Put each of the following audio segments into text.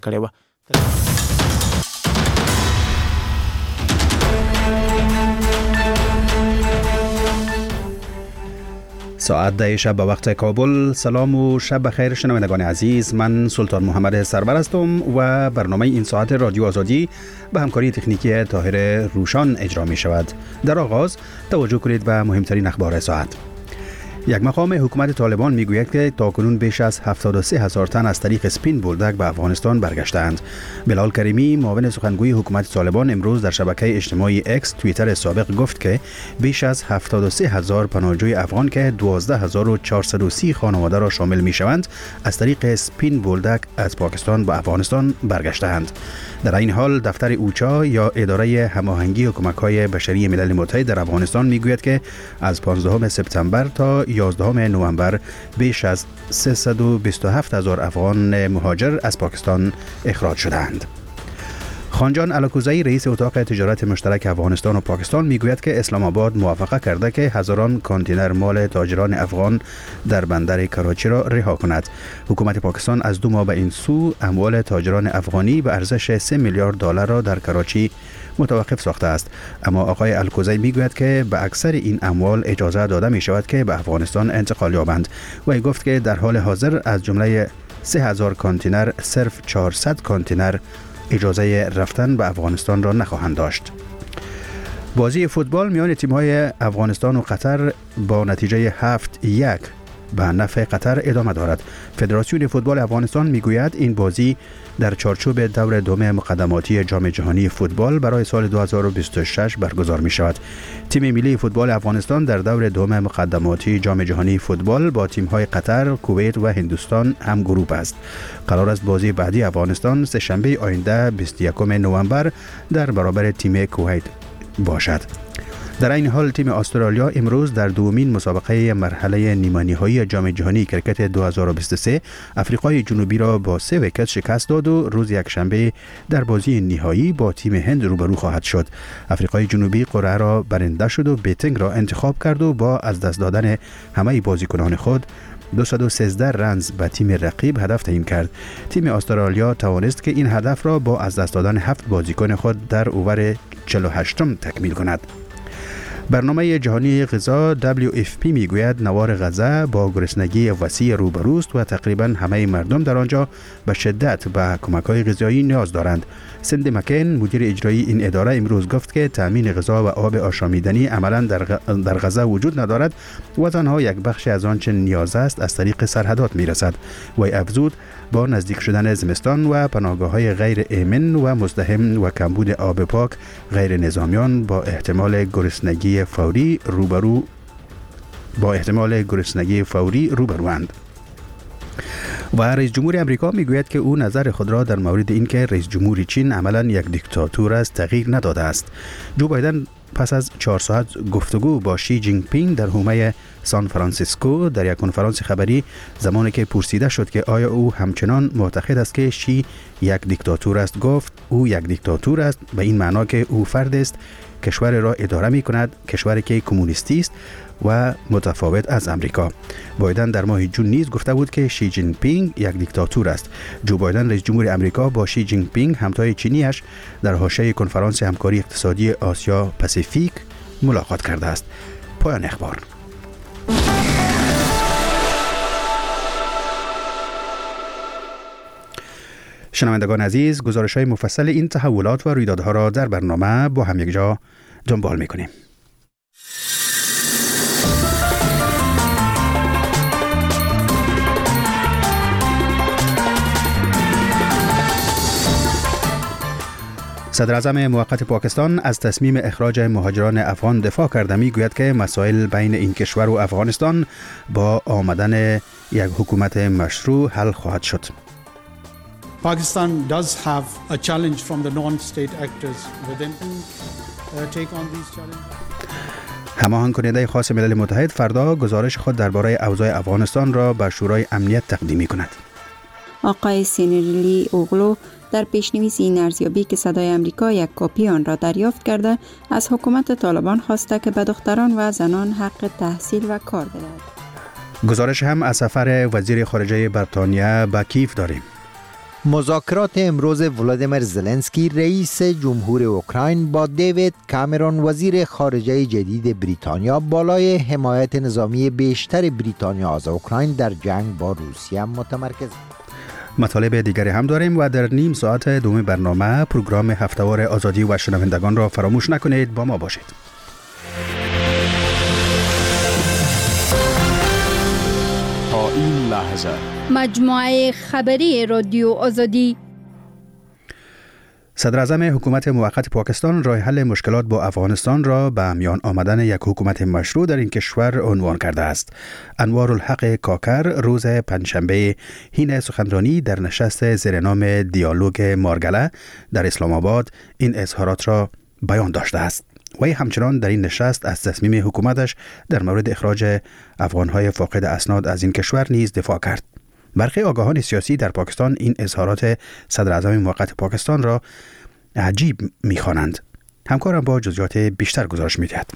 کړې و. ساعت 10 شب به وقت کابل. سلام و شب بخیر شنوندگان عزیز، من سلطان محمد سرور هستم و برنامه این ساعت رادیو آزادی به همکاری تکنیکی طاهر روشان اجرا می شود. در آغاز توجه کنید به مهمترین اخبار ساعت. یک مقام حکومت طالبان میگوید که تاکنون بیش از 73,000 تن از طریق سپین بولدک به افغانستان برگشتند. بلال کریمی معاون سخنگوی حکومت طالبان امروز در شبکه اجتماعی اکس توییتر سابق گفت که بیش از 73,000 پناهجوی افغان که 12,430 خانواده را شامل میشوند از طریق سپین بولدک از پاکستان به افغانستان برگشتند. در این حال دفتر اوچا یا اداره هماهنگی و کمک‌های بشری ملل متحد در افغانستان میگوید که از 15 سپتامبر تا 11 نوامبر بیش از 327,000 افغان مهاجر از پاکستان اخراج شدند. خانجان علاکوزایی رئیس اتاق تجارت مشترک افغانستان و پاکستان میگوید که اسلام آباد موافقه کرده که هزاران کانتینر مال تاجران افغان در بندر کراچی را رها کند. حکومت پاکستان از 2 ماه به این سو اموال تاجران افغانی به ارزش 3 میلیارد دلار را در کراچی متوقف ساخته است، اما آقای الکوزی میگوید که به اکثر این اموال اجازه داده می شود که به افغانستان انتقال یابند. و گفت که در حال حاضر از جمله 3000 کانتینر صرف 400 کانتینر اجازه رفتن به افغانستان را نخواهند داشت. بازی فوتبال میان تیم‌های افغانستان و قطر با نتیجه 7-1 به نفع قطر ادامه دارد. فدراسیون فوتبال افغانستان میگوید این بازی در چارچوب دور دوم مقدماتی جام جهانی فوتبال برای سال 2026 برگزار می شود. تیم ملی فوتبال افغانستان در دور دوم مقدماتی جام جهانی فوتبال با تیم‌های قطر، کویت و هندوستان هم گروه است. قرار است بازی بعدی افغانستان سه‌شنبه آینده 21 نوامبر در برابر تیم کویت باشد. در این حال تیم استرالیا امروز در دومین مسابقه مرحله نیمه‌نهایی جام جهانی کرکت 2023 آفریقای جنوبی را با 3 ویکت شکست داد و روز یکشنبه در بازی نهایی با تیم هند روبرو خواهد شد. آفریقای جنوبی قرعه را برنده شد و بیتینگ را انتخاب کرد و با از دست دادن همه بازیکنان خود 213 رنز به تیم رقیب هدف تعیین کرد. تیم استرالیا توانست که این هدف را با از دست دادن 7 بازیکن خود در اوور 48م تکمیل کند. برنامه جهانی غذا WFP میگوید نوار غزه با گرسنگی وسیع روبروست و تقریبا همه مردم در آنجا به شدت به کمک‌های غذایی نیاز دارند. سندی مکین مدیر اجرایی این اداره امروز گفت که تامین غذا و آب آشامیدنی عملاً در غزه وجود ندارد و تنها یک بخش از آنچه نیاز است از طریق سرحدات میرسد. و افزود با نزدیک شدن زمستان و پناهگاه‌های غیر امن و مزدحم و کمبود آب پاک، غیر نظامیان با احتمال گرسنگی فوری روبروند. و رئیس جمهور امریکا میگوید که او نظر خود را در مورد اینکه رئیس جمهور چین عملاً یک دیکتاتور است تغییر نداده است. جو بایدن پس از 4 ساعت گفتگو با شی جینگ پینگ در حومه سان فرانسیسکو در یک کنفرانس خبری، زمانی که پرسیده شد که آیا او همچنان معتقد است که شی یک دیکتاتور است، گفت او یک دیکتاتور است به این معنا که او فرد است کشور را اداره می کند، کشوری که کمونیستی است و متفاوت از امریکا. بایدن در ماه جون نیز گفته بود که شی جین پینگ یک دیکتاتور است. جو بایدن رئیس جمهور امریکا با شی جین پینگ همتای چینیش در حاشیه کنفرانس همکاری اقتصادی آسیا پاسیفیک ملاقات کرده است. پایان اخبار. شنوندگان عزیز، گزارش‌های مفصل این تحولات و رویدادها را در برنامه با هم یک جا دنبال می‌کنیم. صدر اعظم موقت پاکستان از تصمیم اخراج مهاجران افغان دفاع کرده. میگوید که مسائل بین این کشور و افغانستان با آمدن یک حکومت مشروع حل خواهد شد. Pakistan does have a challenge from the non-state actors within to take on these challenges. هماهنگ کننده خاص ملل متحد فردا گزارش خود درباره اوضاع افغانستان را به شورای امنیت تقدیم می‌کند. آقای سینرلی اوغلو در پیشنویس این ارزیابی که صدای امریکا یک کپی آن را دریافت کرده، از حکومت طالبان خواسته که به دختران و زنان حق تحصیل و کار بدهد. گزارش هم از سفر وزیر خارجه بریتانیا به کیف داریم. مذاکرات امروز ولادیمیر زلنسکی رئیس جمهور اوکراین با دیوید کامرون وزیر خارجه جدید بریتانیا بالای حمایت نظامی بیشتر بریتانیا از اوکراین در جنگ با روسیه متمرکز. مطالب دیگری هم داریم و در نیم ساعت دوم برنامه پروگرام هفته‌وار آزادی و شنوندگان را فراموش نکنید. با ما باشید. تا این لحظه مجموعه خبری رادیو آزادی. صدر اعظم حکومت موقت پاکستان راه حل مشکلات با افغانستان را به میان آمدن یک حکومت مشروع در این کشور عنوان کرده است. انوارالحق کاکر روز پنجشنبه حین سخنرانی در نشست زیر نام دیالوگ مارگله در اسلام آباد این اظهارات را بیان داشته است. وی همچنان در این نشست از تصمیم حکومتش در مورد اخراج افغانهای فاقد اسناد از این کشور نیز دفاع کرد. برخی آگاهان سیاسی در پاکستان این اظهارات صدر اعظم موقت پاکستان را عجیب می‌خوانند. همکارم با جزئیات بیشتر گزارش می‌دهد.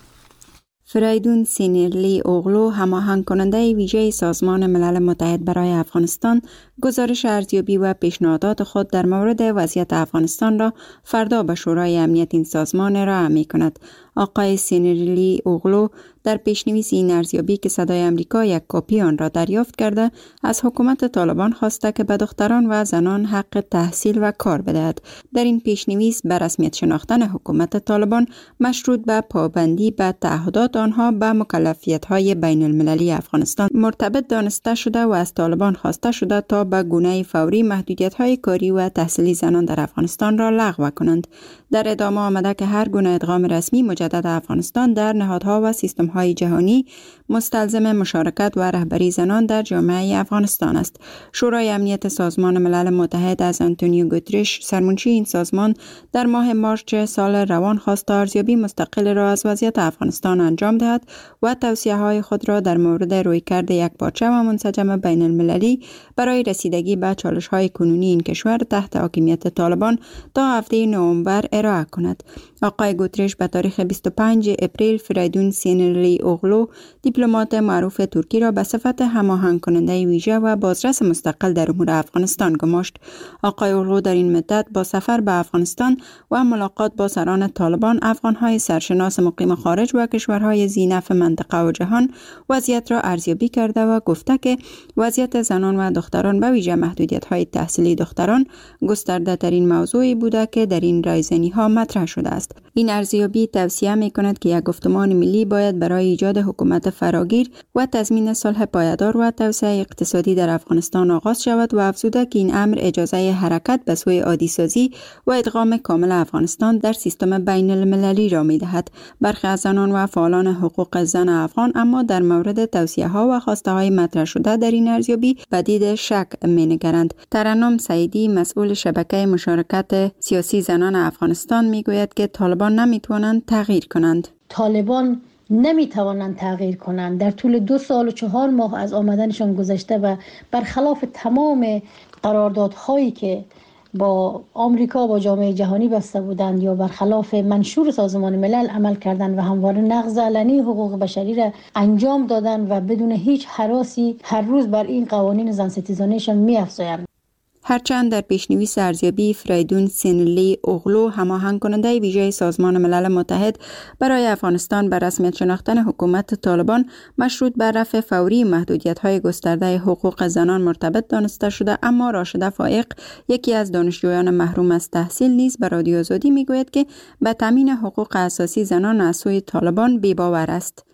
فریدون سینیرلی اوغلو، هماهنگ کننده ویژه سازمان ملل متحد برای افغانستان، گزارش ارزیابی و پیشنهادات خود در مورد وضعیت افغانستان را فردا به شورای امنیت این سازمان ارائه می‌کند. آقای سینیرلی اوغلو در پیشنویس این ارزیابی که صدای امریکا یک کپی آن را دریافت کرده، از حکومت طالبان خواسته که به دختران و زنان حق تحصیل و کار بدهد. در این پیشنویس به رسمیت شناختن حکومت طالبان مشروط به پابندی به تعهدات آنها به مکلفیت‌های بین المللی افغانستان مرتبط دانسته شده و از طالبان خواسته شده تا به گونه فوری محدودیت‌های کاری و تحصیلی زنان در افغانستان را لغو کنند. در ادامه آمده که هر گونه ادغام رسمی مجدد افغانستان در نهادها و سیستم‌های جهانی مستلزم مشارکت و رهبری زنان در جامعه افغانستان است. شورای امنیت سازمان ملل متحد از آنتونیو گوترش، سرمنشی این سازمان، در ماه مارچ سال روان خواست ارزیابی مستقل را از وضعیت افغانستان انجام دهد و توصیه‌های خود را در مورد رویکرد یکپارچه و منسجم بین المللی برای رسیدگی به چالش‌های کنونی این کشور تحت حاکمیت طالبان تا هفته نوامبر ارائه کند. آقای گوترش به تاریخ 25 اپریل فریدون سینیرلی اوغلو، دیپلمات معروف ترکی را به صفت هماهنگ کننده ویژه و بازرس مستقل در امور افغانستان گماشت. آقای اوغلو در این مدت با سفر به افغانستان و ملاقات با سران طالبان، افغانهای سرشناس مقیم خارج و کشورهای ذی‌نفع منطقه و جهان وضعیت را ارزیابی کرده و گفته که وضعیت زنان و دختران به ویژه محدودیت‌های تحصیلی دختران گسترده ترین موضوعی بوده که در این رایزنی‌ها مطرح شده است. این ارزیابی توصیه می‌کند که یک گفتمان ملی باید برای ایجاد حکومت فراگیر و تضمین صلح پایدار و توسعه اقتصادی در افغانستان آغاز شود و افزوده که این امر اجازه حرکت به سوی عادی‌سازی و ادغام کامل افغانستان در سیستم بین المللی را می‌دهد. برخی از زنان و فعالان حقوق زن افغان اما در مورد توصیه‌ها و خواسته‌های مطرح شده در این ارزیابی به دید شک می‌نگرند. ترنم سعیدی، مسئول شبکه مشارکت سیاسی زنان افغانستان، می‌گوید که طالبان نمی‌توانند تغییر کنند. طالبان نمی‌توانند تغییر کنند. در طول 2 سال و 4 ماه از آمدنشان گذشته و برخلاف تمام قراردادهایی که با آمریکا با جامعه جهانی بسته بودند یا برخلاف منشور سازمان ملل عمل کردند و همواره نقض علنی حقوق بشری را انجام دادند و بدون هیچ هراسی هر روز بر این قوانین زن ستیزانه‌شان می‌افزایند. هرچند در پیشنویس ارزیابی فریدون سینیرلی اوغلو، هماهنگ کننده ویژه سازمان ملل متحد برای افغانستان، بر رسمیت شناختن حکومت طالبان مشروط بر رفع فوری محدودیت‌های گسترده حقوق زنان مرتبط دانسته شده، اما راشده فائق، یکی از دانشجویان محروم از تحصیل، نیز به رادیو آزادی میگوید که به تامین حقوق اساسی زنان از سوی طالبان بی‌باور است.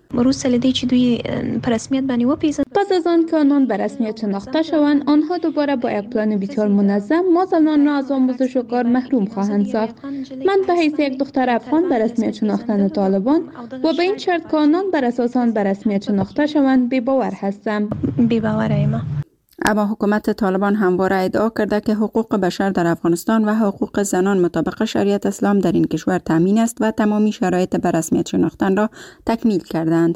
پس از آن که آنان به رسمیت شناخته شوند، آنها دوباره با یک پلان بسیار منظم ما زنان را از آموزش و کار محروم خواهند ساخت. من به حیث یک دختر افغان به رسمیت شناختن طالبان و به این شرط که آنان بر اساس آن به رسمیت شناخته شوند بی‌باور هستم. اما حکومت طالبان همواره ادعا کرده که حقوق بشر در افغانستان و حقوق زنان مطابق شریعت اسلام در این کشور تامین است و تمامی شرایط به رسمیت شناختن را تکمیل کردند.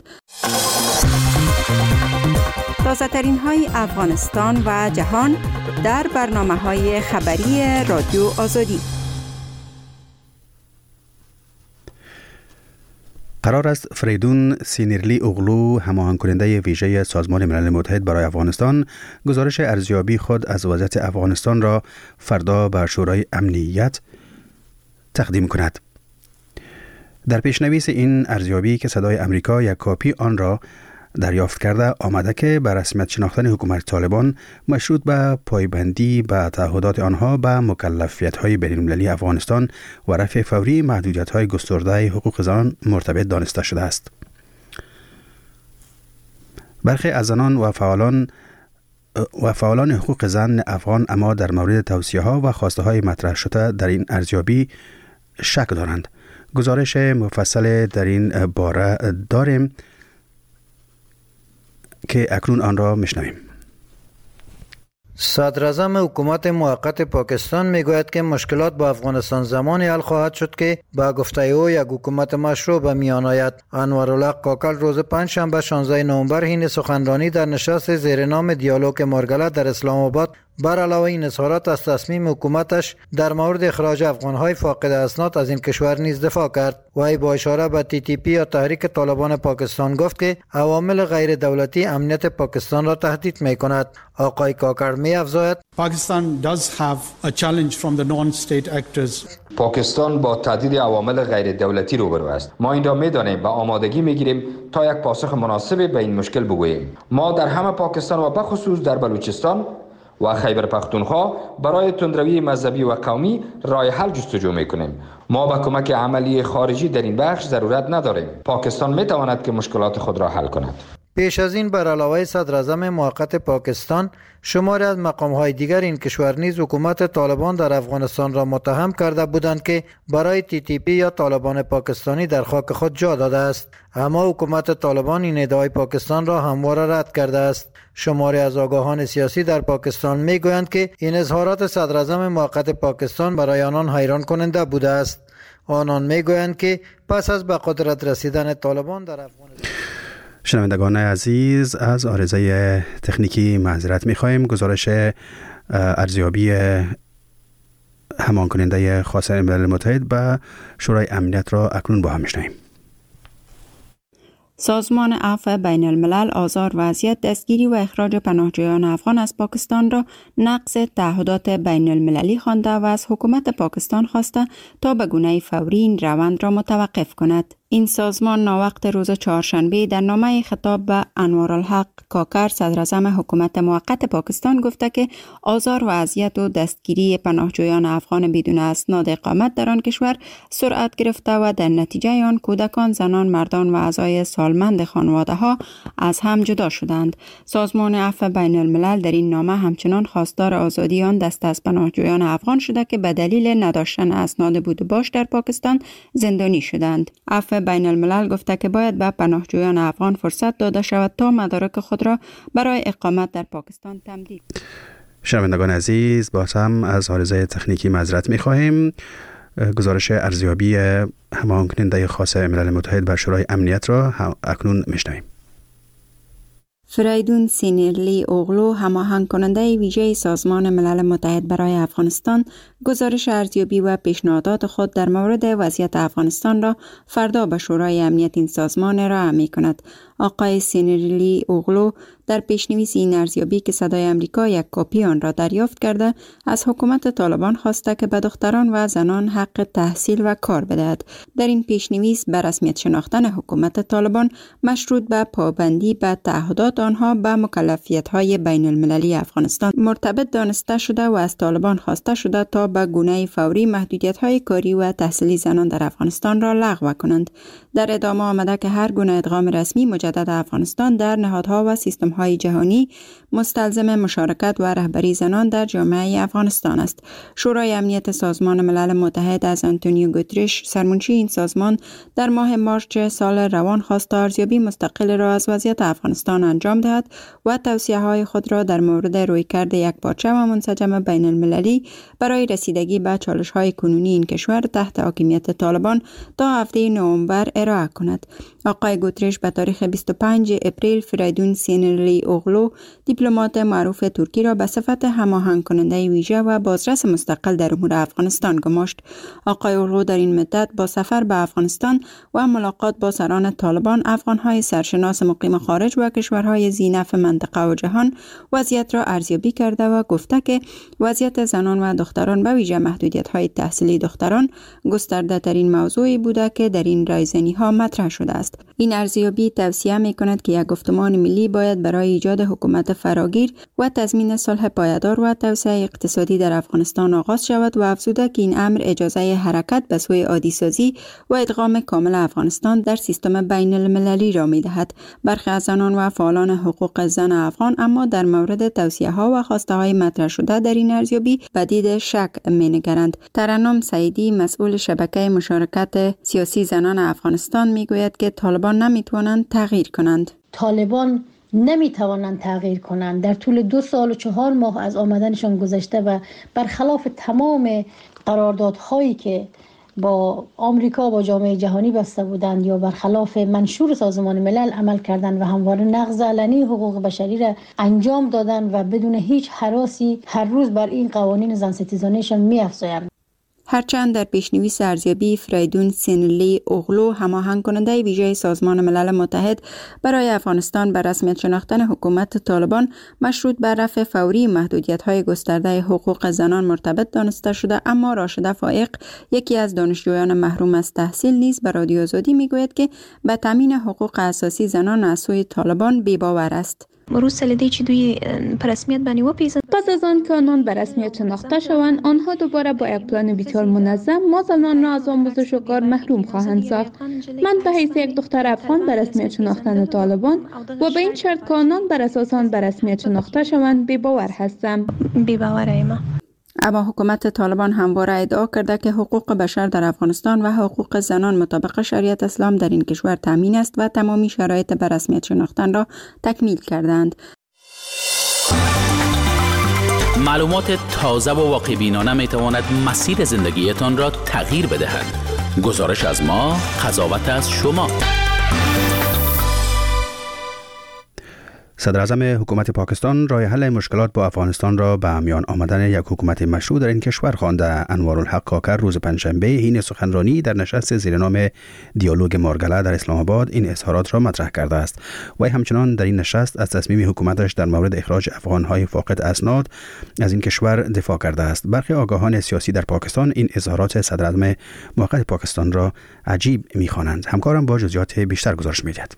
تازه ترین های افغانستان و جهان در برنامه‌های خبری رادیو آزادی. قرار است فریدون سینیرلی اوغلو، هماهنگ کننده ویژه سازمان ملل متحد برای افغانستان، گزارش ارزیابی خود از وضعیت افغانستان را فردا به شورای امنیت تقدیم کند. در پیشنویس این ارزیابی که صدای امریکا یک کاپی آن را دریافت کرده آمده که به رسمیت شناختن حکومت طالبان مشروط به پایبندی به تعهدات آنها به مکلفیت‌های بین‌المللی افغانستان و رفع فوری محدودیت‌های گسترده حقوق زنان مرتبط دانسته شده است. برخی از زنان و فعالان حقوق زن افغان اما در مورد توصیه‌ها و خواسته‌های مطرح شده در این ارزیابی شک دارند. گزارش مفصل در این باره داریم که اکنون آن را میشنویم. صدراعظم حکومت موقت پاکستان میگوید که مشکلات با افغانستان زمانی حل خواهد شد که با گفته او یک حکومت مشروع به میان آید. انوارالحق کاکل روز پنجشنبه 16 نوامبر حین سخنرانی در نشست زیر نام دیالوگ مارگله در اسلام آباد بر علاوه این اظهارات از تصمیم حکومتش در مورد اخراج افغانهای فاقد اسناد از این کشور نیز دفاع کرد. وی با اشاره به TTP یا تحریک طالبان پاکستان گفت که عوامل غیر دولتی امنیت پاکستان را تهدید می کند. آقای کاکر می افزاید Pakistan does have a challenge from the non-state actors. پاکستان با تهدید عوامل غیر دولتی روبرو است. ما این را می‌دانیم و آمادگی می‌گیریم تا یک پاسخ مناسب به این مشکل بگوییم. ما در همه پاکستان و بخصوص در بلوچستان و خیبر پختونخوا برای تندروی مذهبی و قومی راه حل جستجو می‌کنیم. ما به کمک عملی خارجی در این بخش ضرورت نداریم. پاکستان می‌تواند که مشکلات خود را حل کند. پیش از این بر علاوه صدراعظم موقت پاکستان شماری از مقام‌های دیگر این کشور نیز حکومت طالبان در افغانستان را متهم کرده بودند که برای TTP یا طالبان پاکستانی در خاک خود جا داده است. اما حکومت طالبان این ادعای پاکستان را همواره رد کرده است. شماری از آگاهان سیاسی در پاکستان میگویند که این اظهارات صدراعظم موقت پاکستان برای آنان حیران کننده بوده است. آنان میگویند که پس از به قدرت رسیدن طالبان در افغانستان. شنوندگان عزیز، از عارضه تکنیکی معذرت می‌خواهیم. گزارش ارزیابی همان کننده خاص ملل متحد به شورای امنیت را اکنون با هم می‌شنویم. سازمان عفو بین الملل آزار و اذیت، دستگیری و اخراج پناهجویان افغان از پاکستان را نقض تعهدات بین المللی خوانده و از حکومت پاکستان خواسته تا به گونه فوری این روند را متوقف کند. این سازمان ناوقت روز چهارشنبه در نامه خطاب به انوارالحق کاکر، صدراعظم حکومت موقت پاکستان، گفته که آزار و اذیت و دستگیری پناهجویان افغان بدون اسناد اقامت در آن کشور سرعت گرفته و در نتیجه آن کودکان، زنان، مردان و اعضای سالمند خانواده ها از هم جدا شدند. سازمان عفو بین الملل در این نامه همچنان خواستار آزادی آن دسته از پناهجویان افغان شده که به دلیل نداشتن اسناد بود و باش در پاکستان زندانی شدند. عفو بین الملل گفته که باید به پناهجویان افغان فرصت داده شود تا مدارک خود را برای اقامت در پاکستان تمدید. شنوندگان عزیز، باز هم از عارضه تکنیکی معذرت می‌خواهیم. گزارش ارزیابی هماهنگ کننده خاص ملل متحد بر شورای امنیت را اکنون میشنویم. فریدون سینیرلی اوغلو، هماهنگ کننده ویژه سازمان ملل متحد برای افغانستان، گزارش ارزیابی و پیشنهادات خود در مورد وضعیت افغانستان را فردا به شورای امنیت این سازمان ارائه می‌کند. آقای سینیرلی اوغلو در پیشنویس این ارزیابی که صدای امریکا یک کاپی آن را دریافت کرده، از حکومت طالبان خواسته که به دختران و زنان حق تحصیل و کار بدهد. در این پیشنویس به رسمیت شناختن حکومت طالبان مشروط به پابندی به تعهدات آنها به مکلفیت‌های بین المللی افغانستان مرتبط دانسته شده و از طالبان خواسته شده تا به گونه فوری محدودیت‌های کاری و تحصیلی زنان در افغانستان را لغو کنند. در ادامه آمده که هر گونه ادغام رسمی مجدد افغانستان در نهادها و سیستم‌های جهانی مستلزم مشارکت و رهبری زنان در جامعه افغانستان است. شورای امنیت سازمان ملل متحد از آنتونیو گوترش، سرمنشی این سازمان، در ماه مارچ سال روان خواست تا ارزیابی مستقل را از وضعیت افغانستان انجام دهد و توصیه‌های خود را در مورد رویکرد یکپارچه و منسجم بین المللی برای رسیدگی به چالش‌های کنونی این کشور تحت حاکمیت طالبان تا هفته نوامبر ارائه کند. آقای گوترش به تاریخ 25 اپریل فریدون سینرلی اوغلو دیپلمات معروف ترکی را به صفت هماهنگ کننده ویژه و بازرس مستقل در امور افغانستان گماشت. آقای اوغلو در این مدت با سفر به افغانستان و ملاقات با سران طالبان، افغانهای سرشناس مقیم خارج و کشورهای ذی‌نفع منطقه و جهان وضعیت را ارزیابی کرده و گفته که وضعیت زنان و دختران به ویژه محدودیت‌های تحصیلی دختران گسترده ترین موضوعی بوده که در این رایزنی‌ها مطرح شده است. این ارزیابی توصیه می‌کند که یک گفتمان ملی باید برای ایجاد حکومت فراگیر و تضمین صلح پایدار و توسعه اقتصادی در افغانستان آغاز شود و افزوده که این امر اجازه حرکت به سوی عادی‌سازی و ادغام کامل افغانستان در سیستم بین المللی را می‌دهد. برخی از زنان و فعالان حقوق زن افغان اما در مورد توصیه‌ها و خواسته‌های مطرح شده در این ارزیابی به دید شک می‌نگرند. ترنم سعیدی، مسئول شبکه مشارکت سیاسی زنان افغانستان، میگوید که طالبان نمیتوانند تغییر کنند. طالبان نمیتوانند تغییر کنند. در طول 2 سال و 4 ماه از آمدنشان گذشته و برخلاف تمام قراردادهایی که با آمریکا با جامعه جهانی بسته بودند یا برخلاف منشور سازمان ملل عمل کردند و همواره نقض علنی حقوق بشری را انجام دادند و بدون هیچ هراسی هر روز بر این قوانین زن ستیزانه‌شان می‌افزایند. هرچند در پیشنویس ارزیابی فریدون سینرلی اوغلو هماهنگ کننده ویژه سازمان ملل متحد برای افغانستان به رسمیت شناختن حکومت طالبان مشروط بر رفع فوری محدودیت‌های گسترده حقوق زنان مرتبط دانسته شده، اما راشده فائق، یکی از دانشجویان محروم از تحصیل، نیز به رادیو آزادی میگوید که به تامین حقوق اساسی زنان از سوی طالبان بی‌باور است. پس از آن که آنان به رسمیت شناخته شوند، آنها دوباره با یک پلان بسیار منظم ما زنان را از آموزش و کار محروم خواهند ساخت. من به حیث یک دختر افغان به رسمیت شناختن طالبان و به این شرط که آنان بر اساس آن به رسمیت شناخته شوند بی‌باور هستم. اما حکومت طالبان همواره ادعا کرده که حقوق بشر در افغانستان و حقوق زنان مطابق شریعت اسلام در این کشور تامین است و تمامی شرایط به رسمیت شناختن را تکمیل کردند. معلومات تازه و واقع بینانه می تواند مسیر زندگیتان را تغییر بدهد. گزارش از ما، قضاوت از شما. صدر اعظم حکومت پاکستان راه حل مشکلات با افغانستان را به میان آمدن یک حکومت مشروع در این کشور خوانده. انوارالحق کاکر روز پنجشنبه حین سخنرانی در نشست زیر نام دیالوگ مارگله در اسلام آباد این اظهارات را مطرح کرده است. وی همچنان در این نشست از تصمیم حکومتش در مورد اخراج افغانهای فاقد اسناد از این کشور دفاع کرده است. برخی آگاهان سیاسی در پاکستان این اظهارات صدر اعظم موقت پاکستان را عجیب می‌خوانند. همکارم با جزئیات بیشتر گزارش می‌دهد.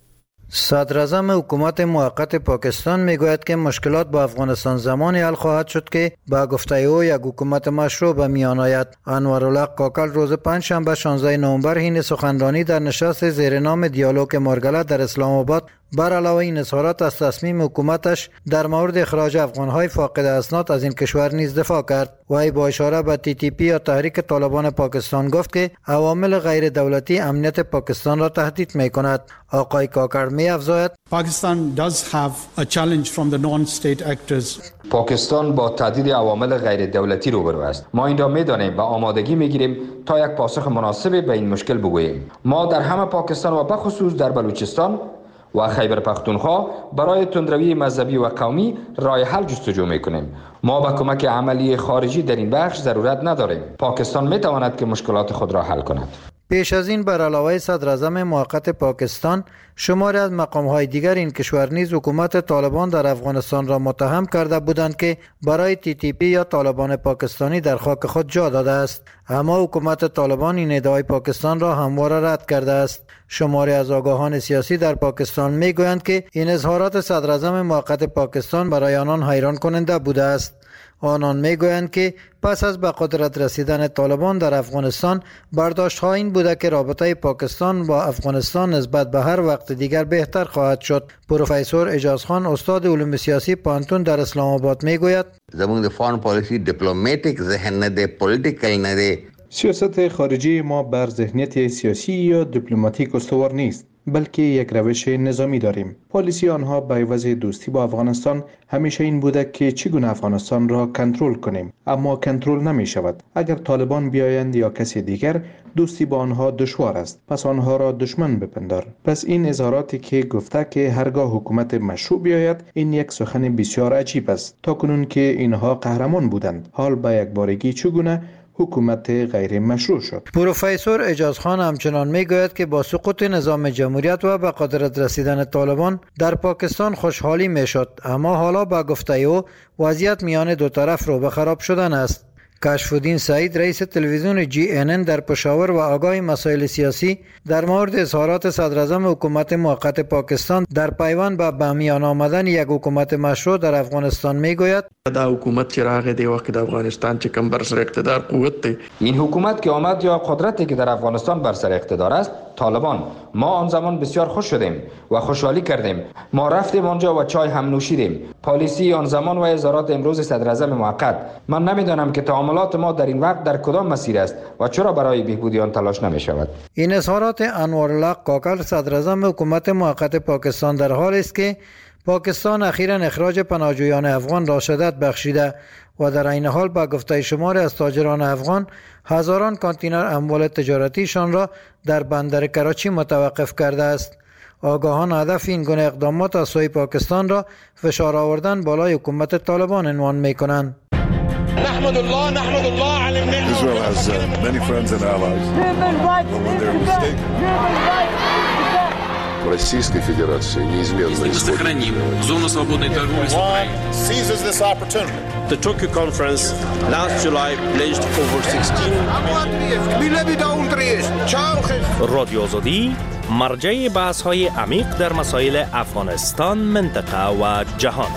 صدر اعظم حکومت موقت پاکستان میگوید که مشکلات با افغانستان زمانی حل خواهد شد که با گفته او یک حکومت مشروع به میان آید. انوارالحق کاکل روز پنجشنبه 16 نوامبر حین سخنرانی در نشست زیر نام دیالوگ مارگله در اسلام آباد بر علاوه این اظهارات از تصمیم حکومتش در مورد اخراج افغانهای فاقد اسناد از این کشور نیز دفاع کرد. وی با اشاره به TTP یا تحریک طالبان پاکستان گفت که عوامل غیر دولتی امنیت پاکستان را تهدید می کند. آقای کاکر می افزاید Pakistan does have a challenge from the non-state actors. پاکستان با تعدید عوامل غیر دولتی روبرو است. ما این را می‌دانیم و آمادگی می‌گیریم تا یک پاسخ مناسب به این مشکل بگوییم. ما در همه پاکستان و بخصوص در بلوچستان و خیبر پختونخوا برای تندروی مذهبی و قومی راه حل جستجو می‌کنیم. ما به کمک عملی خارجی در این بخش ضرورت نداریم. پاکستان می‌تواند که مشکلات خود را حل کند. پیش از این بر علاوه صدر اعظم موقت پاکستان شماری از مقام‌های دیگر این کشور نیز حکومت طالبان در افغانستان را متهم کرده بودند که برای TTP یا طالبان پاکستانی در خاک خود جا داده است. اما حکومت طالبان این ادعای پاکستان را همواره رد کرده است. شماری از آگاهان سیاسی در پاکستان میگویند که این اظهارات صدر اعظم موقت پاکستان برای آنان حیران کننده بوده است. آنان میگویند که پس از به قدرت رسیدن طالبان در افغانستان برداشت‌ها این بوده که رابطه پاکستان با افغانستان نسبت به هر وقت دیگر بهتر خواهد شد. پروفسور اجاز خان استاد علوم سیاسی پانتون در اسلام آباد میگوید زمون د فارن پالیسی دیپلماتیک ذهن نه دی پولیټیکل نه دی. سیاست خارجی ما بر ذهنیت سیاسی یا دیپلماتیک استوار نیست. بلکه یک روش نظامی داریم. پالیسی آنها به عوض دوستی با افغانستان همیشه این بوده که چگونه افغانستان را کنترل کنیم، اما کنترل نمی شود. اگر طالبان بیایند یا کسی دیگر، دوستی با آنها دشوار است، پس آنها را دشمن بپندار. پس این اظهاراتی که گفته که هرگاه حکومت مشروع بیاید، این یک سخن بسیار عجیب است. تا کنون که اینها قهرمان بودند، حال به یک بارگی چگونه حکومت غیر مشروع شد. پروفسور اجاز خان همچنان میگوید که با سقوط نظام جمهوریت و به قدرت رسیدن طالبان در پاکستان خوشحالی میشد، اما حالا با گفته او وضعیت میان دو طرف رو به خراب شدن است. کشف‌الدین سعید رئیس تلویزیون GNN در پشاور و آگاه مسائل سیاسی در مورد اظهارات صدراعظم حکومت موقت پاکستان در پیوند به میان آمدن یک حکومت مشروع در افغانستان میگوید دا حکومت چې راغی دی وخت د افغانستان چې کوم بر سر اقتدار قوت دی، این حکومت که آمد یا قدرتی که در افغانستان بر سر اقتدار است طالبان، ما آن زمان بسیار خوش شدیم و خوشحالی کردیم. ما رفتیم آنجا و چای هم نوشیدیم. پالیسی آن زمان و اظهارات امروز صدراعظم موقت، من نمیدانم که تعاملات ما در این وقت در کدام مسیر است و چرا برای بهبودی آن تلاش نمی شود. این اظهارات انوارالله کاکل صدراعظم حکومت موقت پاکستان در حال است که پاکستان اخیراً اخراج پناهجویان افغان را شدت بخشیده و در این حال با گفته شمار از تاجران افغان هزاران کانتینر اموال تجارتیشان را در بندر کراچی متوقف کرده است. آگاهان هدف این گونه اقدامات از سوی پاکستان را فشار آوردن بالای حکومت طالبان عنوان می‌کنند. نحمد الله على النعمة. Israel has many friends and allies. Российской Федерации неизменно сохраним зону свободной торговли с Украиной. Seizes this opportunity. The Tokyo conference last July pledged over 16 رادیو آزادی مرجع بحث‌های عمیق در مسائل افغانستان، منطقه و جهان.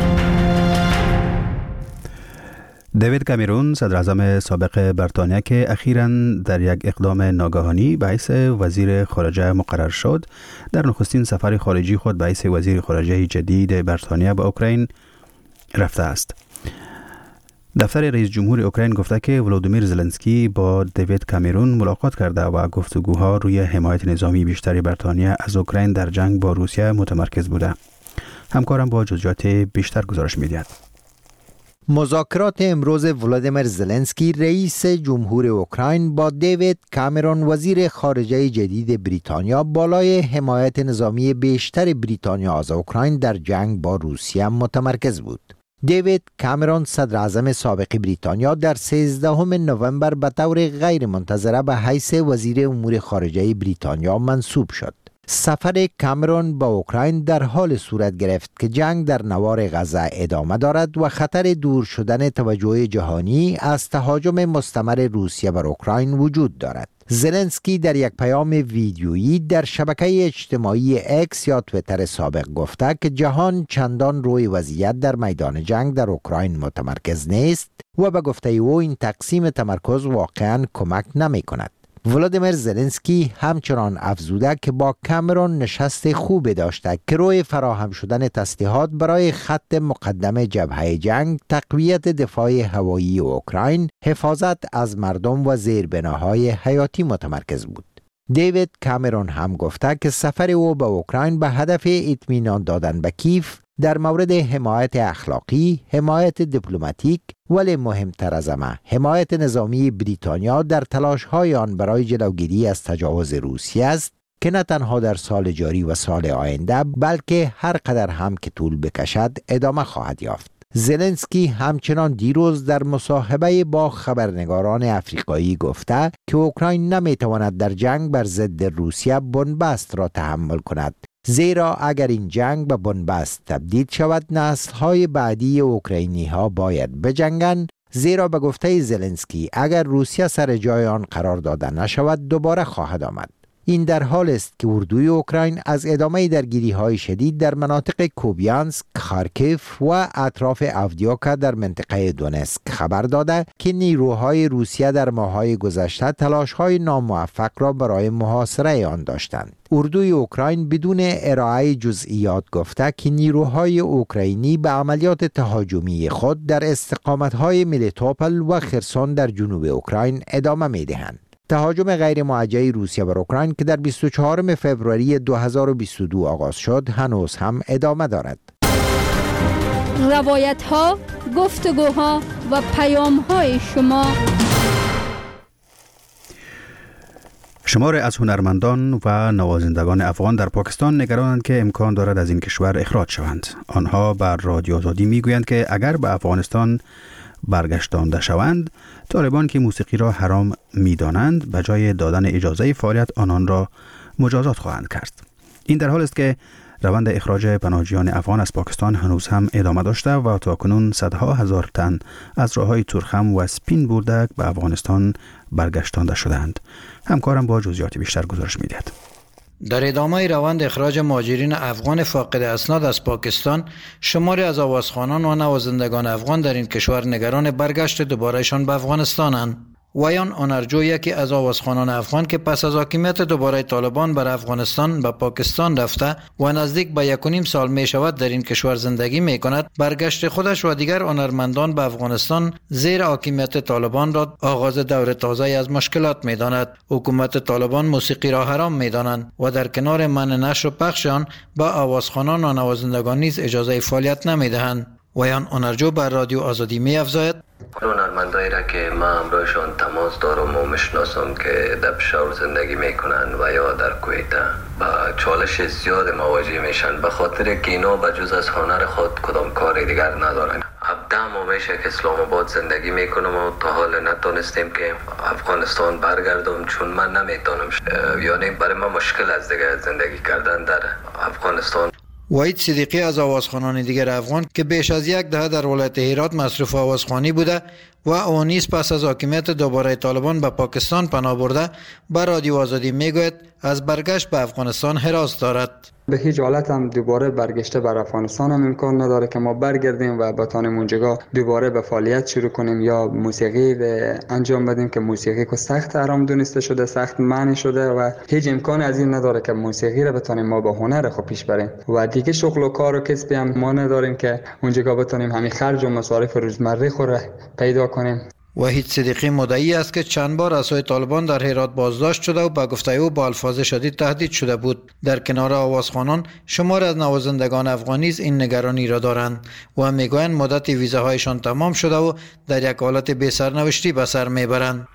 دیوید کامرون صدراعظم سابق بریتانیا که اخیراً در یک اقدام ناگهانی به حیث وزیر خارجه مقرر شد، در نخستین سفر خارجی خود به حیث وزیر خارجه جدید بریتانیا به اوکراین رفته است. دفتر رئیس جمهور اوکراین گفته که ولودیمیر زلنسکی با دیوید کامرون ملاقات کرده و گفتگوها روی حمایت نظامی بیشتر بریتانیا از اوکراین در جنگ با روسیه متمرکز بوده. همکارم با جزئیات بیشتر گزارش می‌دهد. مذاکرات امروز ولادیمیر زلنسکی رئیس جمهور اوکراین با دیوید کامرون وزیر خارجه جدید بریتانیا بالای حمایت نظامی بیشتر بریتانیا از اوکراین در جنگ با روسیه متمرکز بود. دیوید کامرون صدراعظم سابق بریتانیا در 13 نوامبر به طور غیر منتظره به حیث وزیر امور خارجه بریتانیا منصوب شد. سفر کامرون با اوکراین در حال صورت گرفت که جنگ در نوار غزه ادامه دارد و خطر دور شدن توجه جهانی از تهاجم مستمر روسیه بر اوکراین وجود دارد. زلنسکی در یک پیام ویدیویی در شبکه اجتماعی اکس یا تویتر سابق گفته که جهان چندان روی وضعیت در میدان جنگ در اوکراین متمرکز نیست و به گفته او این تقسیم تمرکز واقعا کمک نمی کند. ولادیمیر زلنسکی همچنان افزوده که با کامرون نشست خوبی داشته که روی فراهم شدن تسلیحات برای خط مقدم جبهه جنگ، تقویت دفاع هوایی اوکراین، حفاظت از مردم و زیربناهای حیاتی متمرکز بود. دیوید کامرون هم گفته که سفر او به اوکراین به هدف اطمینان دادن به کیف در مورد حمایت اخلاقی، حمایت دیپلماتیک، ولی مهمتر از همه حمایت نظامی بریتانیا در تلاش‌های آن برای جلوگیری از تجاوز روسیه است که نه تنها در سال جاری و سال آینده بلکه هر قدر هم که طول بکشد ادامه خواهد یافت. زلنسکی همچنان دیروز در مصاحبه با خبرنگاران افریقایی گفته که اوکراین نمیتواند در جنگ بر ضد روسیه بنبست را تحمل کند، زیرا اگر این جنگ به بنبست تبدیل شود نسل‌های بعدی اوکراینی ها باید بجنگند، زیرا به گفته زلنسکی اگر روسیه سر جای آن قرار داده نشود دوباره خواهد آمد. این در حال است که اردوی اوکراین از ادامه درگیری‌های شدید در مناطق کوبیانسک، خارکیف و اطراف آودیوکا در منطقه دونسک خبر داده که نیروهای روسیه در ماه‌های گذشته تلاش‌های ناموفق را برای محاصره آن داشتند. اردوی اوکراین بدون ارائه جزئیات گفته که نیروهای اوکراینی به عملیات تهاجمی خود در استقامت‌های ملیتوپل و خرسون در جنوب اوکراین ادامه می‌دهند. تهاجم غیر موجه روسیه بر اوکراین که در 24 فوریه 2022 آغاز شد هنوز هم ادامه دارد. روایت ها، گفتگوها و پیام های شما. شماری از هنرمندان و نوازندگان افغان در پاکستان نگرانند که امکان دارد از این کشور اخراج شوند. آنها بر رادیو آزادی میگویند که اگر به افغانستان برگشتانده شوند، طالبان که موسیقی را حرام می‌دانند به جای دادن اجازه فعالیت آنان را مجازات خواهند کرد. این در حال است که روند اخراج پناهجویان افغان از پاکستان هنوز هم ادامه داشته و تاکنون صدها هزار تن از راه‌های تورخم و سپین بولدک به افغانستان برگشتانده شدند. همکارم با جزئیات بیشتر گزارش می‌دهد. در ادامه روند اخراج مهاجرین افغان فاقد اسناد از پاکستان، شماری از آوازخوانان و نوازندگان افغان در این کشور نگران برگشت دوبارهشان به افغانستانند. ویان آنرجو یکی از آوازخوانان افغان که پس از حاکمیت دوباره طالبان بر افغانستان به پاکستان رفته و نزدیک به 1.5 سال می شود در این کشور زندگی می کند، برگشت خودش و دیگر هنرمندان به افغانستان زیر حاکمیت طالبان را آغاز دور تازه از مشکلات می داند. حکومت طالبان موسیقی را حرام می دانند و در کنار منع نشر و پخش آن به آوازخوانان و نوازندگان نیز اجازه فعالیت نمی دهند. ویان آنرجو بر رادیو آزادی می افزاید: هنرمندایی را که ما همراهشان تماس دارم و میشناسم که در پشاور زندگی میکنند و یا در کویت با چالش زیاد مواجه میشن، به خاطر که اینا به جز از هنر خود کدام کار دیگر ندارن. 17 ماه میشه که اسلام آباد زندگی میکنم و تا حال نتونستیم که افغانستان برگردم، چون من نمیتونم، یعنی برای من مشکل از دیگه زندگی کردن در افغانستان. وحید صدیقی از آوازخوانان دیگر افغان که بیش از 10 دهه در ولایت هرات مصروف آوازخوانی بوده و او نیز پس از حاکمیت دوباره طالبان به پاکستان پناه برده، به رادیو آزادی میگوید از برگشت به افغانستان هراس دارد. به هیچ حالت هم دوباره برگشته بر افغانستان هم امکان نداره که ما برگردیم و بتانیم اونجا دوباره به فعالیت شروع کنیم یا موسیقی انجام بدیم که موسیقی که سخت حرام دونسته شده، سخت منع شده و هیچ امکان از این نداره که موسیقی رو بتانیم ما با هنر خود پیش بریم و دیگه شغل و کار و کسبی هم ما نداریم که اونجا بتانیم همین خرج و مصارف روزمره خود را پیدا کنیم. وحید صدیقی مدعی است که چند بار از سوی طالبان در هرات بازداشت شده و به گفته او با الفاظ شدید تهدید شده بود. در کنار آوازخوانان شمار از نوازندگان افغانی این نگرانی را دارند و میگویند مدت ویزاهایشان تمام شده و در یک حالت بی سرنوشتی به سر میبرند.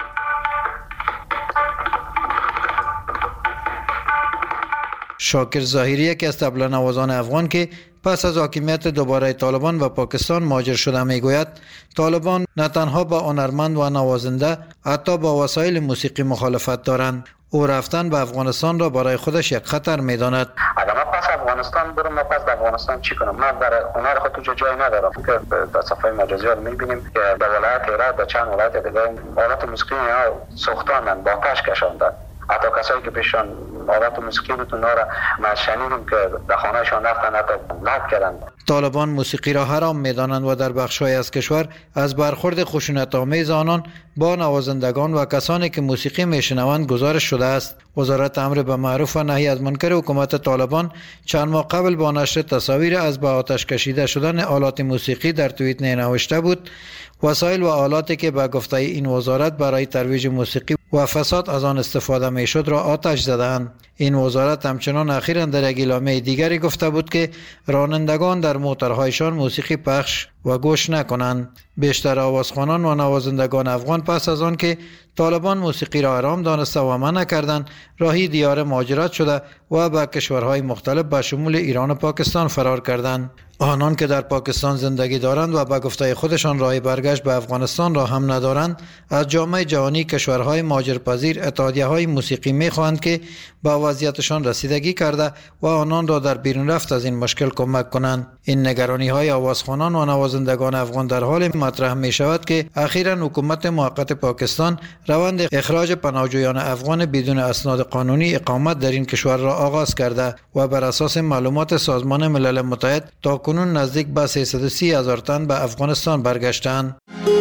شاکر ظاهری یکی از طبل نوازان افغان که پس از حاکمیت دوباره طالبان و پاکستان مهاجر شده میگوید طالبان نه تنها با هنرمند و نوازنده، حتی با وسایل موسیقی مخالفت دارند. او رفتن به افغانستان را برای خودش یک خطر میداند. اگر من پس افغانستان برم، من پس در افغانستان چی کنم؟ من در هنر خود تو جای ندارم که در صفحه مجازی ها میبینیم که در ولایت هرات و چند ولایت دیگه آلات موسیقی ها سوختاندن، با آتش کشاندن. حتی کسایی که پیشان آلات موسیقی بود اونا را ما شنیدیم که در خانهشان رفتن، حتی لعب کردن. طالبان موسیقی را حرام می‌دانند و در بخش‌های از کشور از برخورد خشونت‌آمیز آنان با نوازندگان و کسانی که موسیقی میشنوند گزارش شده است. وزارت امر به معروف و نهی از منکر حکومت طالبان چند ماه قبل با نشر تصاویر از به آتش کشیده شدن آلات موسیقی در توییت نوشته بود وسایل و آلاتی که به گفته این وزارت برای ترویج موسیقی و فساد از آن استفاده میشد را آتش زدند. این وزارت همچنان اخیراً در یک اعلامیه دیگری گفته بود که رانندگان در موترهایشان موسیقی پخش و گوش نکنند. بیشتر آوازخوانان و نوازندگان افغان پس از آن که طالبان موسیقی را حرام دانسته و منع کردند، راهی دیار مهاجرت شده و به کشورهای مختلف به شمول ایران و پاکستان فرار کردند. آنان که در پاکستان زندگی دارند و به گفته خودشان راه برگشت به افغانستان را هم ندارند، از جامعه جهانی، کشورهای مهاجرپذیر، اتحادیه‌های موسیقی می‌خواهند که به وضعیتشان رسیدگی کرده و آنان را در بیرون رفت از این مشکل کمک کنند. این نگرانی‌های آوازخوانان و نوازندگان افغان در حال مطرح می‌شود که اخیراً حکومت موقت پاکستان روند اخراج پناهجویان افغان بدون اسناد قانونی اقامت در این کشور را آغاز کرده و بر اساس معلومات سازمان ملل متحد تاکنون نزدیک به 330,000 تن به افغانستان برگشتند.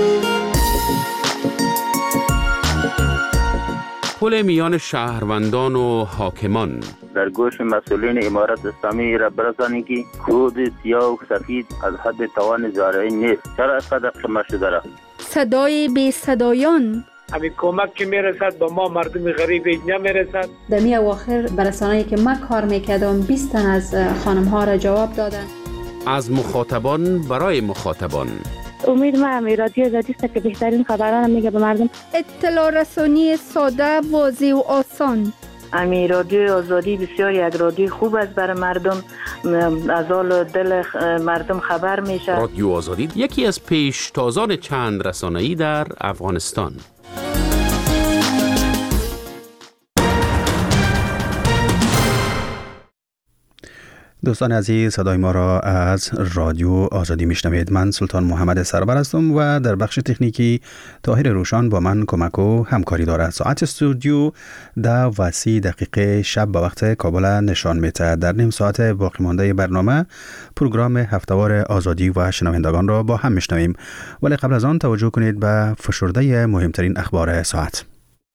پل میان شهروندان و حاکمان در گوش مسئولین امارت اسلامی را برسانید که کود سیاه و سفید از حد توان زارعین نیست. چرا قدر شما شده را؟ صدای بی صدایان همین کمک که میرسد به ما مردم غریب اینجا میرسد. در می اواخر برسانه‌ای که من کار میکردم 20 تن از خانم ها را جواب دادن. از مخاطبان برای مخاطبان. امید ما همی رادیو آزادی است که بهترین خبران میگه به مردم. اطلاع رسانی ساده، واضح و آسان. امی رادیو آزادی بسیار یک رادیو خوب است برای مردم، از حال دل مردم خبر میشه. رادیو آزادی یکی از پیشتازان چند رسانه‌ای در افغانستان. دوستان عزیز، صدای ما را از رادیو آزادی میشنوید. من سلطان محمد سرور هستم و در بخش تکنیکی طاهر روشان با من کمک و همکاری دارد. ساعت استودیو 10:30 شب به وقت کابل نشان میده. در نیم ساعت باقی مانده برنامه پروگرام هفتهوار آزادی و شنوندگان را با هم میشنویم، ولی قبل از آن توجه کنید به فشرده مهمترین اخبار ساعت.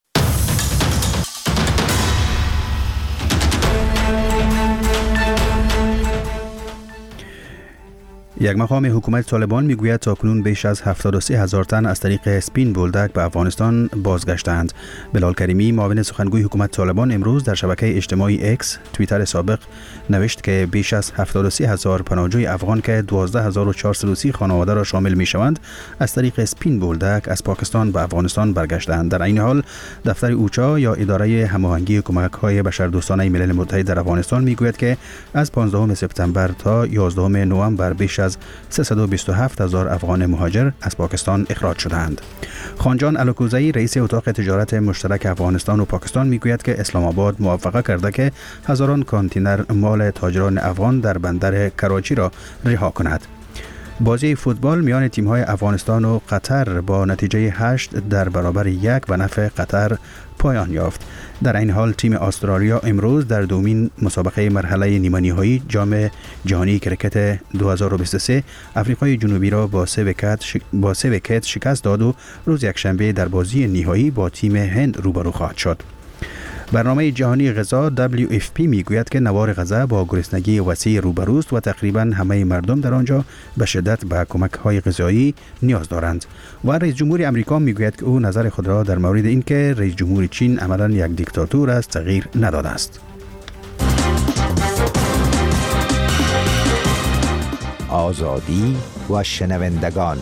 یک مقام حکومت طالبان میگوید تاکنون بیش از 73,000 تن از طریق سپین بولدک به افغانستان بازگشتند. بلال کریمی، معاون سخنگوی حکومت طالبان، امروز در شبکه اجتماعی اکس توییتر سابق نوشت که بیش از 73,000 پناهجوی افغان که 12,430 خانواده را شامل میشوند از طریق سپین بولدک از پاکستان به افغانستان برگشتند. در این حال دفتر اوچا یا اداره هماهنگی کمک‌های بشردوستانه ملل متحد در افغانستان میگوید که از 15 سپتامبر تا 11 نوامبر بیش از 327,000 افغان مهاجر از پاکستان اخراج شدند. خانجان الکوزئی، رئیس اتاق تجارت مشترک افغانستان و پاکستان میگوید که اسلام آباد موافقه کرده که هزاران کانتینر مال تاجران افغان در بندر کراچی را رها کند. بازی فوتبال میان تیم‌های افغانستان و قطر با نتیجه 8 در برابر 1 به نفع قطر پایان یافت. در این حال تیم استرالیا امروز در دومین مسابقه مرحله نیمه نهایی جام جهانی کرکت 2023 آفریقای جنوبی را با 3 ویکت شکست داد و روز یکشنبه در بازی نهایی با تیم هند روبرو خواهد شد. برنامه جهانی غذا WFP میگوید که نوار غذا با گرسنگی وسیع روبروست و تقریبا همه مردم در آنجا به شدت به کمک‌های غذایی نیاز دارند. و رئیس جمهور آمریکا میگوید که او نظر خود را در مورد اینکه رئیس جمهور چین عملاً یک دیکتاتور است تغییر نداده است. آزادی و شنوندگان.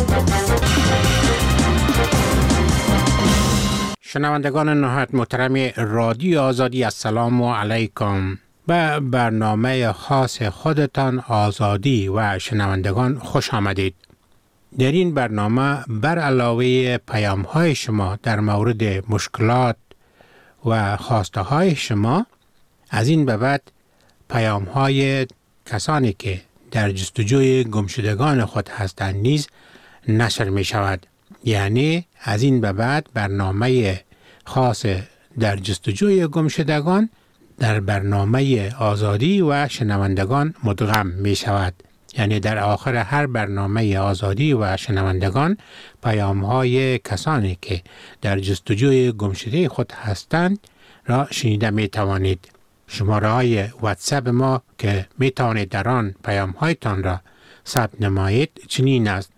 شنوندگان نهایت محترم رادیو آزادی، السلام علیکم. به برنامه خاص خودتان آزادی و شنوندگان خوش آمدید. در این برنامه بر علاوه پیام‌های شما در مورد مشکلات و خواسته های شما، از این به بعد پیام‌های کسانی که در جستجوی گمشدگان خود هستند نیز نشر می شود. یعنی از این به بعد برنامه خاص در جستجوی گمشدگان در برنامه آزادی و شنوندگان مدغم می شود. یعنی در آخر هر برنامه آزادی و شنوندگان پیام‌های کسانی که در جستجوی گمشده خود هستند را شنیده می توانید. شماره های واتساپ ما که می توانید در آن پیام‌هایتان را ثبت نمایید چنین است: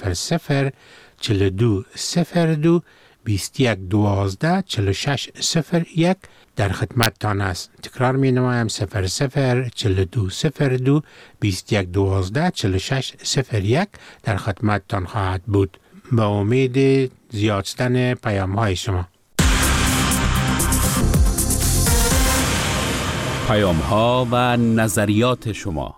004202 2112 4601 در خدمتتان است. تکرار می نمایم: 004202 2112 4601 در خدمتتان خواهد بود. با امید زیاد شدن پیام های شما. پیام ها و نظریات شما.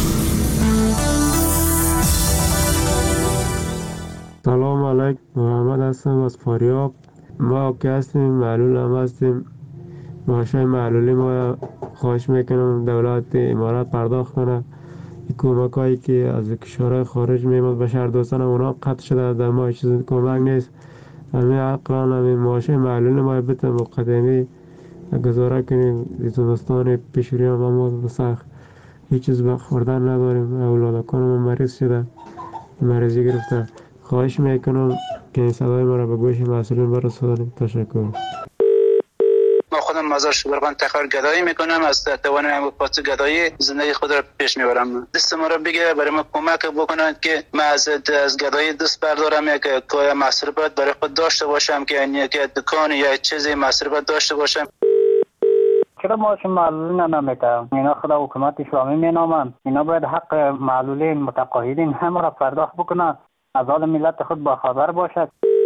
سلام علیکم، محمد هستم از فاریاب. ما که هستیم معلول هم هستیم. معاشای معلولی ما خواهش میکنم دولت امارات پرداخت کنه. کمک هایی که از کشورهای خارج میمد به شهردوستان اونا قطع شده، در ما چیز کمک نیست. همین عقلان همین معاشای معلولی ما بتن مقدمی گزاره کنیم. زمستان پیشوری هم ما سخت هیچ چیز به خوردن نداریم. اولادکان ما مریض شده، مریضی گرفته. خواهش میکنم که این صدای ما را به گوش مسئولین برسانید. تشکر. خودم مزار شبرغان تخار گدایی میکنم، از توانم پاس گدایی زندگی خود را پیش میبرم. دست ما را بگیره، برای ما کمک بکنند که من از گدایی دست بردارم، یک کوی مصرفات برای خود داشته باشم، که یک دکان یا چیزی مصرفات داشته باشم. چرا ما معلولین نمیکنم؟ اینا خدا حکومت اسلامی مینامند، اینا باید حق معلولین متقاعدین همه را پرداخت بکنند، از حال ملت خود با خبر باشد.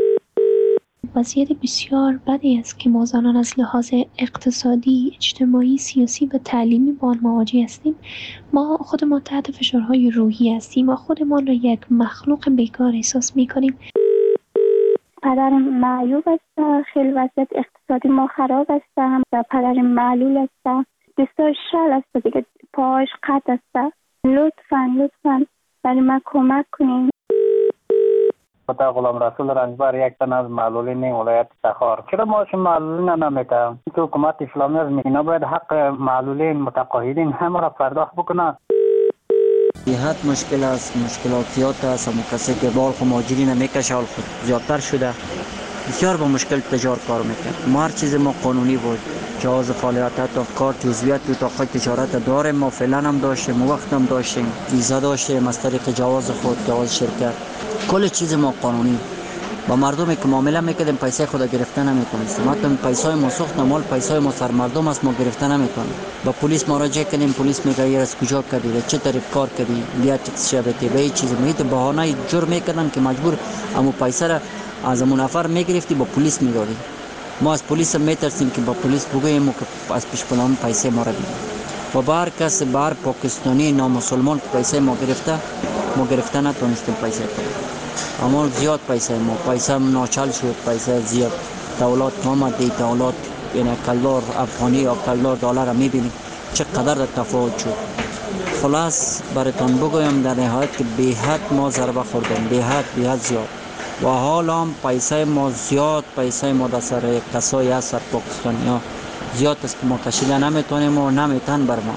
وضعیت بسیار بدی است که ما زنان از لحاظ اقتصادی، اجتماعی، سیاسی و تعلیمی با آن مواجه هستیم. ما خودمان تحت فشارهای روحی هستیم و خودمان را یک مخلوق بیکار احساس می‌کنیم. پدرم معیوب است، خیلی وضعیت اقتصادی ما خراب است و پدرم معلول است، دستاش شل است دیگه، پاهاش قطع است. لطفاً برای من کمک کنین. خدا غلام رسول رنجبر، یک تن از معلولین ولایت تخار. چرا ما معلولین نمیکنم؟ که حکومت اسلامی از اینا باید حق معلولین متقاعدین همه را پرداخت بکنند. حد مشکل است، مشکلات زیاد است. اما کسی که بال خود ماجری نمیکشه حال خود زیادتر شده، بسیار با مشکل تجار کار میکنه. ما هر چیز ما قانونی بود، جواز فعالیت تا کار جزئیات تو تا تجارت داریم، ما فعلا هم داشتیم، وقت هم داشتیم، ویزا داشتیم از طریق جواز خود، جواز شرکت، کل چیز ما قانونی. با مردمی که معامله میکردیم پیسه خود گرفته نمیتونستیم، حتی پیسای ما سوخت مال پیسای ما سر مردم است، ما گرفته نمیتونیم. با پلیس مراجعه کردیم، پلیس میگه این از کجا کردی، چه طریق کار کردی، بیا تکس شبتی به چیز میگه، بهانه جور میکردن که مجبور امو پیسه را از امون نفر میگرفتی با پلیس میدادی. ما از پلیس میترسیم که با پلیس بگوییم که از پیش پلان پیسه ما را بگیریم. و بار کس بار پاکستانی نامسلمان که پیسه ما گرفته نتونستیم پیسه کنیم. اما زیاد پیسه ناچل شد، پیسه زیاد. دولت آمد دی دولت، یعنی کلدار افغانی یا کلدار دلار میبینیم چقدر تفاوت شد. خلاص براتون بگویم در نهایت که به حد ما ضربه خوردیم، به حد زیاد. و حال هم پیسه ما زیاد، پیسه ما در سر کسایی هست در پاکستانی ها زیاد است که ما کشیده نمیتونیم و نمیتون بر ما.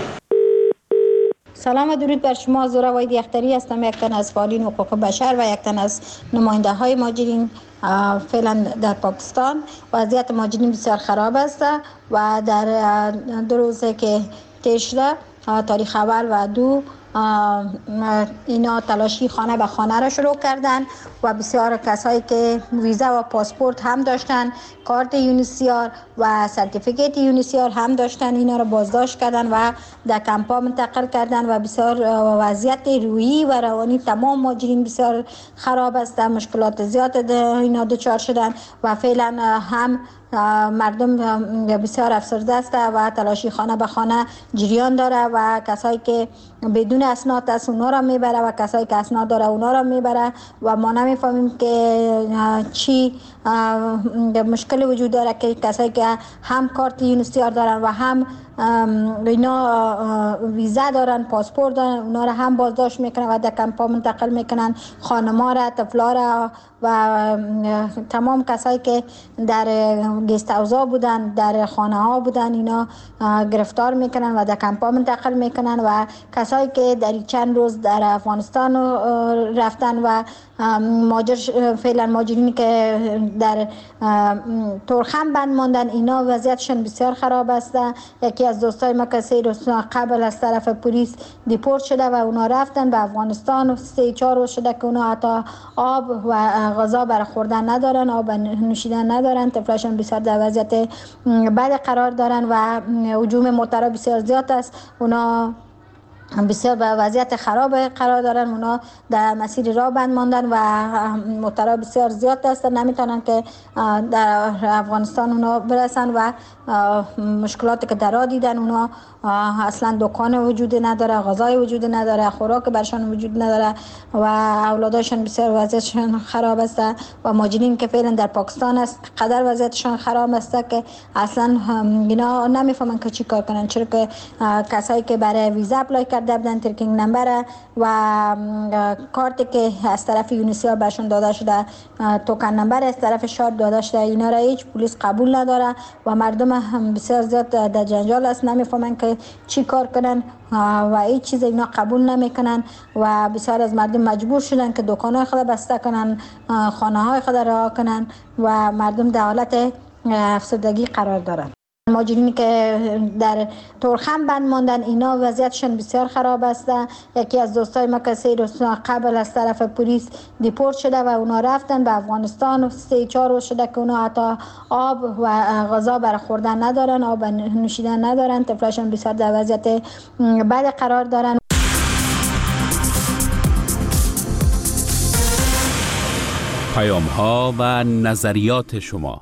سلام و درود بر شما. زهره وحیدی اختری هستم، یک تن از فعالین حقوق بشر و یک تن از نماینده های مهاجرین فعلا در پاکستان. وضعیت مهاجرین بسیار خراب است و در 2 روزه که طی شده، تاریخ اول و 2، اینا تلاشی خانه به خانه را شروع کردن و بسیار کسایی که ویزا و پاسپورت هم داشتن، کارت یونیسیار و سرتیفیکیت یونیسیار هم داشتن، اینا را بازداشت کردن و در کمپا منتقل کردن و بسیار وضعیت روحی و روانی تمام مهاجرین بسیار خراب است، مشکلات زیاد اینا دچار شدن و فعلا هم مردم بسیار افسرده است و تلاشی خانه به خانه جریان داره و کسایی که بدون اسناد است اونا را میبره و کسایی که اسناد داره اونا را میبره و ما نمیفهمیم که چی مشکل وجود داره که کسایی که هم کارت یونیسیار دارن و هم اینا ویزا دارن، پاسپورت دارن، اونا را هم بازداشت میکنن و در کمپا منتقل میکنن، خانما را، طفلا را و تمام کسایی که در گست هاوزا بودن، در خانه ها بودن، اینا گرفتار میکنن و در کمپا منتقل میکنن و کسایی که در چند روز در افغانستان رفتن و فعلا مهاجرینی که در تورخم بند ماندن، اینا وضعیتشون بسیار خراب است. یکی از دوستای ما که 3 روز قبل از طرف پلیس دیپورت شده و اونا رفتن به افغانستان، 3-4 روز شده که اونا حتی آب و غذا برای خوردن ندارن، آب نوشیدن ندارن، طفلاشون بسیار در وضعیت بد قرار دارن و هجوم موترها بسیار زیاد است، اونا بسیار به وضعیت خراب قرار دارن، اونا در مسیر راه بند ماندن و موترها بسیار زیاد هستن، نمیتونن که در افغانستان اونا برسن و مشکلاتی که در راه دیدن، اونا اصلا دکان وجود نداره، غذای وجود نداره، خوراک برشان وجود نداره و اولاداشون بسیار وضعیتشون خراب است و مهاجرین که فعلا در پاکستان است قدر وضعیتشون خراب است که اصلا اینا نمیفهمن که چی کار کنن، چرا که کسایی که برای ویزا اپلای کرده بودن، ترکینگ نمبر و کارتی که از طرف یونیسیار برشون داده شده، توکن نمبر از طرف شاد داده شده، اینا را هیچ پلیس قبول نداره و مردم بسیار زیاد در جنجال است، نمیفهمن که چی کار کنن و هیچ چیز اینا قبول نمیکنن و بسیار از مردم مجبور شدن که دکانهای خود بسته کنن، خانه های خود رها کنن و مردم در حالت افسردگی قرار دارن. مهاجرینی که در تورخم بند ماندن اینا وضعیتشون بسیار خراب است. یکی از دوستای ما که 3 روز قبل از طرف پلیس دیپورت شده و اونا رفتن به افغانستان. 3-4 روز شده که اونا حتی آب و غذا برای خوردن ندارن، آب نوشیدن ندارن، طفلاشون بسیار در وضعیت بد قرار دارن. پیام‌ها و نظریات شما.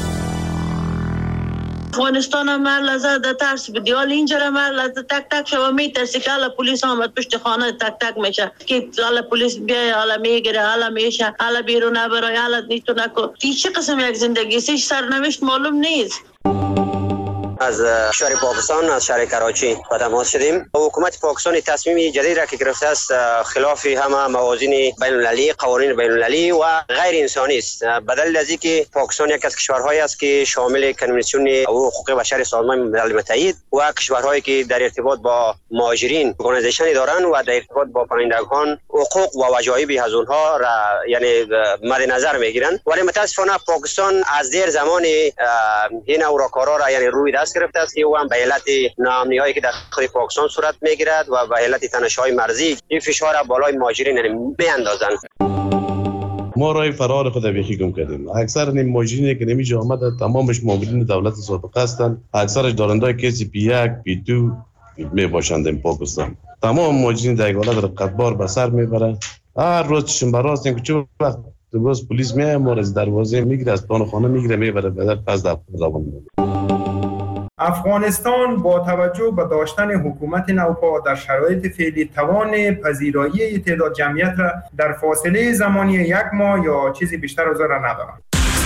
افغانستان هم لحظه در ترس بدی، حال اینجا هم لحظه تک تک شما میترسی که حالا پلیس آمد پشت خانه تک تک میشه که حالا پلیس بیای، حالا میگیره، حالا میشه، حالا بیرون نبرای، حالا نیتو نکن. چه قسم یک زندگی سیش سرنوشت معلوم نیست. از شهر پاکستان، از شهر کراچی با تماس شدیم. حکومت پاکستان تصمیم جدید را که گرفته است خلاف همه موازین بین المللی، قوانین بین المللی و غیر انسانی است. بدل از اینکه پاکستان یک از کشورهایی است که شامل کنوانسیون حقوق بشر سازمان ملل متحد و کشورهایی که در ارتباط با مهاجرین ارگانیزیشنی دارند و در ارتباط با پناهندگان حقوق و وجایب از اونها را یعنی مد نظر میگیرند، ولی متاسفانه پاکستان از دیر زمان این اوراکارا را یعنی روی دست گرفته است که او هم به علت ناامنی‌هایی که در داخل پاکستان صورت میگیرد و به علت تنش‌های مرزی این فشار بالای مهاجرین میاندازند. ما راه فرار خود بیخی گم کردیم. اکثر این مهاجرینی که نمی‌جا آمده تمامش مامورین دولت سابقه هستند، اکثرش دارندای کسی پی1 پی2 میباشند این پاکستان. تمام مهاجرین در حالت رقتبار به سر میبرند. هر روز چشم براست این که چه وقت باز پلیس میاد ما از دروازه میگیره، از پان خانه میگیره میبره به پس در روان. افغانستان با توجه به داشتن حکومت نوپا در شرایط فعلی توان پذیرایی تعداد جمعیت را در فاصله زمانی 1 ماه یا چیزی بیشتر از آن را ندارد.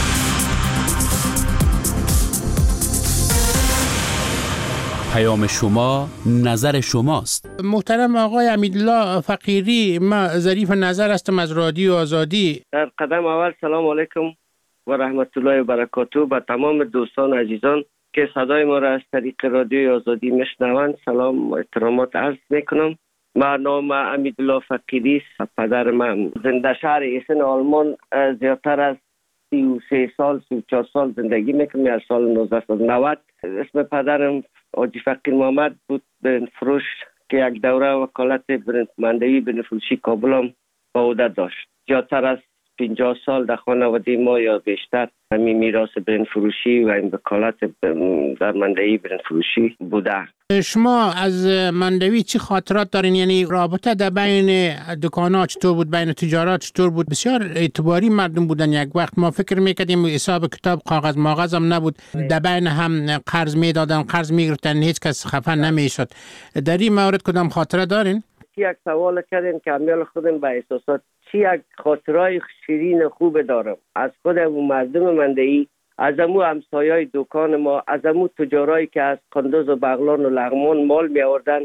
پیام شما نظر شماست. محترم آقای امیدالله فقیری، ما ظریف نظر هستم از رادیو آزادی. در قدم اول سلام علیکم و رحمت الله و برکاته به تمام دوستان عزیزان که صدای ما را از طریق رادیوی آزادی میشنوند سلام و احترامات عرض میکنم. من نام امیدالله فقیری است. پدر من زنده شهر ایسن آلمان زیادتر از 33 سال 34 سال زندگی میکنم از سال 1990. اسم پدرم حاجی فقیر محمد بود برند فروش که یک دوره وکالت برندمندی بنفروشی کابل هم با عهده داشت. زیادتر از 50 سال در خانواده ما یا بیشتر همین میراث برند فروشی و این وکالت در مندهی برند فروشی بوده. شما از مندوی چی خاطرات دارین؟ یعنی رابطه در بین دکان‌ها چطور بود، بین تجارت چطور بود؟ بسیار اعتباری مردم بودن. یک وقت ما فکر میکردیم حساب کتاب کاغذ ماغذ هم نبود، در بین هم قرض میدادن، قرض میگرفتن، هیچ کس خفه نمیشد. در این مورد کدام خاطره دارین؟ یک سوال کردین که امیال خودم به احساسات چی یک خاطرای شیرین خوب دارم از خودم و مردم مندهی، از امو همسایای دکان ما، از امو تجارایی که از قندوز و بغلان و لغمان مال می آوردن.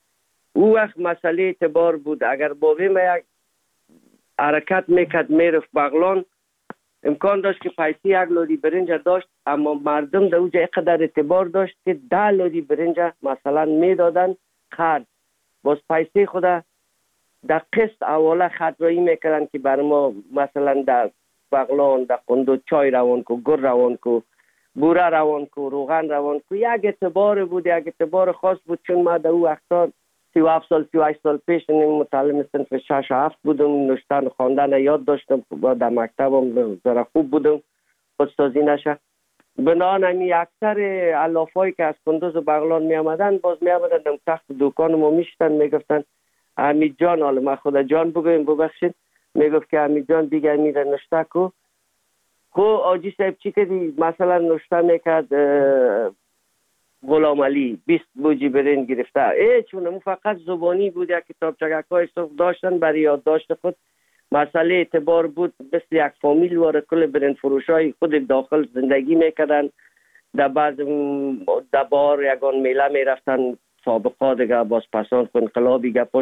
او وقت مسئله اعتبار بود. اگر بابی ما یک حرکت میکرد میرفت بغلان، امکان داشت که پیسی 1 لودی برنج داشت، اما مردم در اوجه اقدر اعتبار داشت که 10 لودی برنج مثلا میدادن خرد. باز پیسی خدا در قسط اوله خطرایی میکردن که بر ما مثلا در بغلان، در قندوز چای روان کو، گر روان کو، بوره روان کو، روغن روان کو. یک اعتبار بود، یک اعتبار خاص بود. چون ما در او وقتا 37 سال 38 سال پیش متعلم صنف 6 و 7 بودم، نوشتن و خواندن یاد داشتم، در مکتبم ذره خوب بودم، خودسازی نشه. بنابراین اکثر علافایی که از قندوز و بغلان می آمدن باز می آمدن در تخت دکان ما میشتن میگفتن حمید جان، حالا من خدا جان بگویم ببخشید، میگفت که حمید جان دیگه میره نشته کو. خو آجی صاحب چی کردی؟ مثلا نشته میکرد غلام علی 20 بوجی برنج گرفته. چون فقط زبانی بود، یک کتاب چگکای صف داشتن برای یادداشت خود. مسئله اعتبار بود، مثل یک فامیل وارد کل برنج فروشای خود داخل زندگی میکردن. در بعض بار یگان میله میرفتن، سابقا دیگه باز پسان انقلابی گه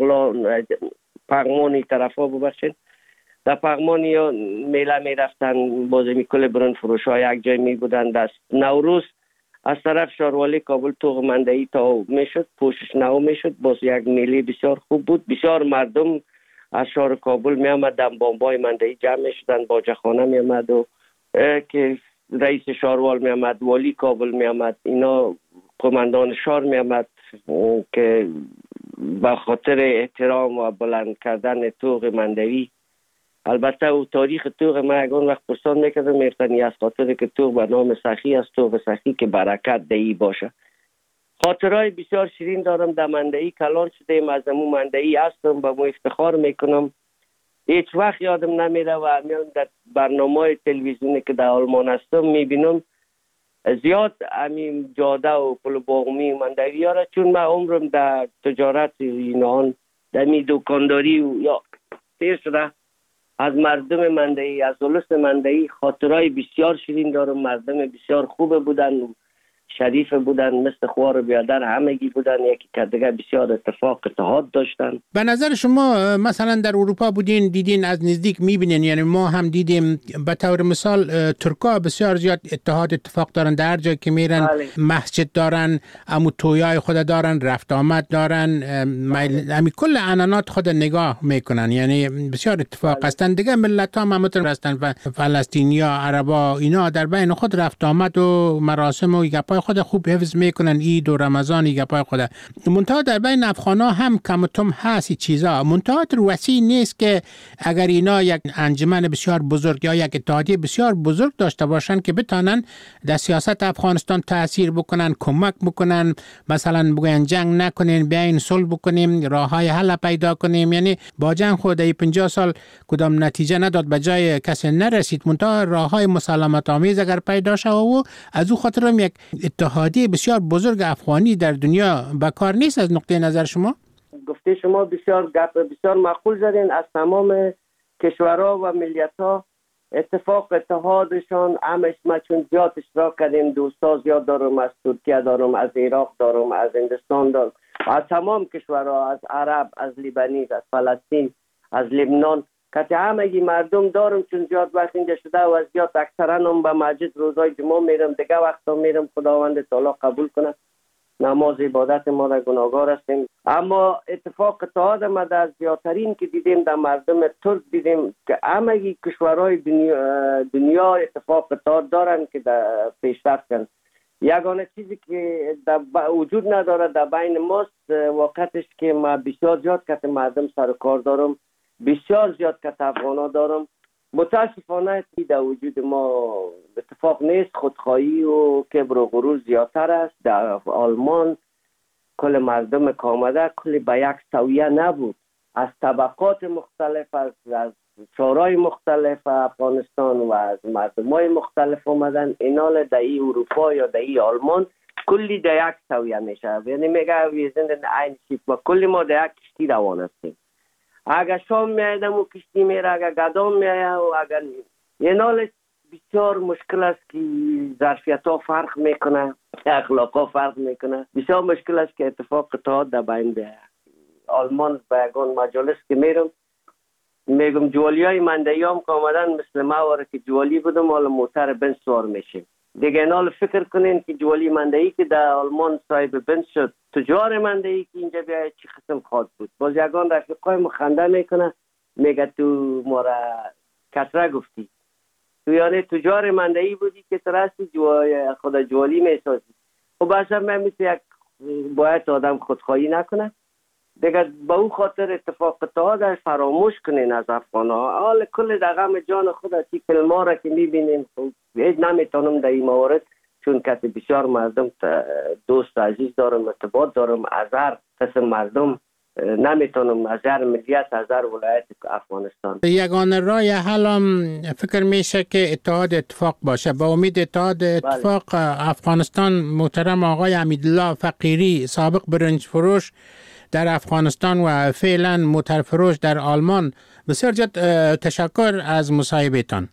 پغمانی طرف ها ببخشید، در پغمانی یا میله میرفتن، باز میکل برنج فروش ها یک جای می بودن. دست نوروز از طرف شاروالی کابل توغ مندهی تا میشد، پوشش نو میشد، باز یک میله بسیار خوب بود. بسیار مردم از شهر کابل می آمدن، بامبای مندهی جمع می شدن، باجه خانه می آمد و که رئیس شاروال می آمد، والی کابل می آمد، اینا قماندان شار می آمد که به خاطر احترام و بلند کردن طوق مندوی. البته او تاریخ طوق ما یکان وقت پرسان میکردم میفتنی از خاطر که طوق به نام سخی است، طوق سخی که برکت دهی باشه. خاطرهای بسیار شیرین دارم. در مندهی کلان شدیم، از امو مندهی هستم، به مو افتخار میکنم. هیچ وقت یادم نمیره و در برنامه تلویزیونی که در آلمان هستم میبینم زیاد همین جاده و پل باغمی مندوی ها را، چون من عمرم در تجارت اینان در می دکانداری و یا تیر شده از مردم مندهی، از اولس مندهی خاطرهای بسیار شیرین دارم. مردم بسیار خوب بودن، شریف بودن، مثل خوار بیادر همگی بودن، یکی که دیگه بسیار اتحاد داشتن. به نظر شما مثلا در اروپا بودین، دیدین، از نزدیک میبینین، یعنی ما هم دیدیم به طور مثال ترکا بسیار زیاد اتفاق دارن، در جایی که میرن مسجد دارن، امو تویای خود دارن، رفت آمد دارن، همین کل عنعنات خود نگاه میکنن، یعنی بسیار اتفاق هستن. دیگه ملت ها همتون هستن و فلسطینیا، عربا، اینا در بین خود رفت آمد و مراسم و گپای خود خوب حفظ میکنن، عید و رمضان گپای خود. منتها در بین افغانا هم کم و کم هست چیزا، منتها وسیع نیست که اگر اینا یک انجمن بسیار بزرگ یا یک اتحادیه بسیار بزرگ داشته باشن که بتانن در سیاست افغانستان تاثیر بکنن، کمک بکنن، مثلا بگن جنگ نکنین، بیاین صلح بکنیم، راههای حل پیدا کنیم. یعنی با جنگ خود 50 سال کدام نتیجه نداد، به جای کسی نرسید، منتها راههای مسالمت آمیز اگر پیدا شد و از او خاطر یک اتحادیه بسیار بزرگ افغانی در دنیا بکار نیست. از نقطه نظر شما گفته شما بسیار بسیار معقول زدین. از تمام کشورها و ملیت‌ها اتحادشان همش ما چون زیاد اشتراک کردیم، دوستا زیاد دارم، از ترکیه دارم، از عراق دارم، از هندوستان دارم، از تمام کشورها، از عرب، از لیبانیز، از فلسطین، از لبنان، که همگی مردم دارم چون زیاد وقت اینجا شده و زیاد اکثرا هم به مسجد روزای جمعه میرم، دیگه وقتا میرم. خداوند تعالی قبول کنه نماز عبادت ما را، گناهگار هستیم. اما اتحاد ما در زیادترین که دیدیم در مردم ترک دیدیم که همگی کشورهای دنیا اتحاد دارن که در پیشرفت کنن. یگانه چیزی که وجود نداره در بین ماست وقتش که ما بسیار زیاد که مردم سر کار دارم، بسیار زیاد که افغانا دارم. متاسفانه در وجود ما اتفاق نیست، خودخواهی و کبر و غرور زیادتر است. در آلمان کل مردم که آمده کل به یک سویه نبود، از طبقات مختلف، از شورای مختلف افغانستان و از مردمای مختلف آمدن. اینال در ای اروپا یا در ای آلمان کلی در یک سویه میشه، یعنی میگه ویزند این شیف و کلی ما در یک کشتی روان هستیم. اگر شام میایدم و کشتی میره، اگر گدام میایه و اگر یه نال بسیار مشکل است که ظرفیت ها فرق میکنه، اخلاق ها فرق میکنه. بسیار مشکل است که اتحاد در بین به آلمان به یکان مجالس که میگم جوالی های مندهی هم که آمدن مثل ما واره که جوالی بودم، حالا موتر بنز سوار میشیم. دیگه نال فکر کنین که جوالی مندهی که در آلمان صاحب بنز شد، تجار مندهی که اینجا بیاید چی قسم خواهد بود. باز یکان رفیقای مخنده میکنه، میگه تو ما را کسره گفتی، تو یعنی تجار مندهی بودی که ترستی خدا جوالی میسازی. خب اصلا من مثل یک باید آدم خودخواهی نکنه دیگه. با اون خاطر اتحاد فراموش کنین از افغان ها. حال کل در غم جان خود تی فیلم ها را که میبینین هیچ نمیتونم در این موارد، چون کسی بسیار مردم دوست عزیز دارم، ارتباط دارم، از هر قسم مردم نمیتونم، از هر ملیت، از هر ولایت افغانستان. یگانه راه حلم فکر میشه که اتفاق باشه. با امید اتفاق افغانستان. محترم آقای حمیدالله فقیری، سابق برنج فروش در افغانستان و فعلا موتر فروش در آلمان، بسیار زیاد تشکر از مصاحبهتان.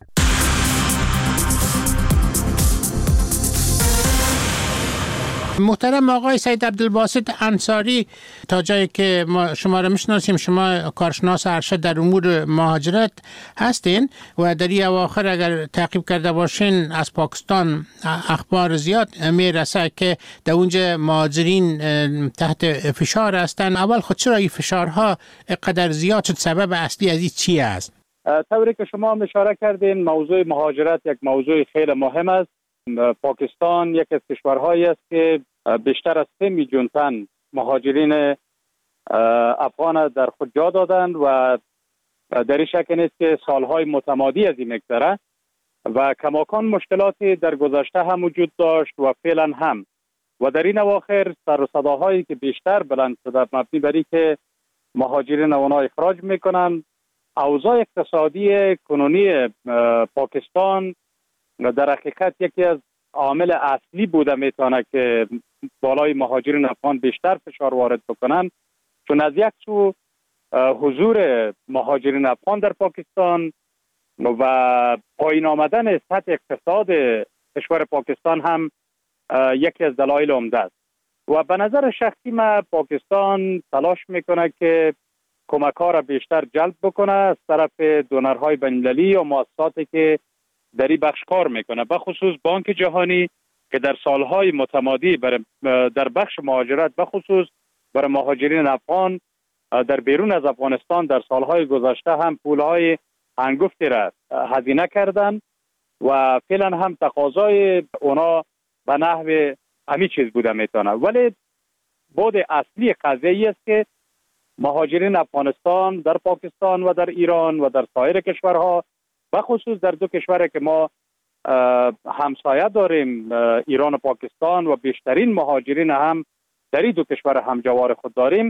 محترم آقای سید عبدالباسط انصاری، تا جایی که ما شما را میشناسیم شما کارشناس ارشد در امور مهاجرت هستین و در این اواخر اگر تعقیب کرده باشین از پاکستان اخبار زیاد میرسه که در اونجا مهاجرین تحت فشار هستن. اول خود چرا این فشارها قدر زیاد شد؟ سبب اصلی از این چی است؟ طوری که شما هم اشاره کردین، موضوع مهاجرت یک موضوع خیلی مهم است. پاکستان یک از کشورهایی است که بیشتر از 3 میلیون تن مهاجرین افغان در خود جا دادند و در این شک نیست که سالهای متمادی از این میگذره و کماکان مشکلاتی در گذشته هم وجود داشت و فعلا هم و در این اواخر سر و صداهایی که بیشتر بلند شده مبنی بر اینکه مهاجرین اونا اخراج میکنن. اوضاع اقتصادی کنونی پاکستان در حقیقت یکی از عامل اصلی بوده میتونه که بالای مهاجرین افغان بیشتر فشار وارد بکنن، چون از یک سو حضور مهاجرین افغان در پاکستان و پایین آمدن سطح اقتصاد کشور پاکستان هم یکی از دلایل عمده است و به نظر شخصی من پاکستان تلاش میکنه که کمک‌ها را بیشتر جلب بکنه از طرف دونرهای بین‌المللی و مؤسساتی که در این بخش کار میکنه، به خصوص بانک جهانی که در سالهای متمادی در بخش مهاجرت به خصوص برای مهاجرین افغان در بیرون از افغانستان در سالهای گذشته هم پولهای هنگفتی را هزینه کردن و فعلا هم تقاضای اونا به نحو همین چیز بوده میتونه. ولی بود اصلی قضیه ای است که مهاجرین افغانستان در پاکستان و در ایران و در سایر کشورها به خصوص در دو کشوری که ما همسایه داریم، ایران و پاکستان، و بیشترین مهاجرین هم در این دو کشور همجوار خود داریم،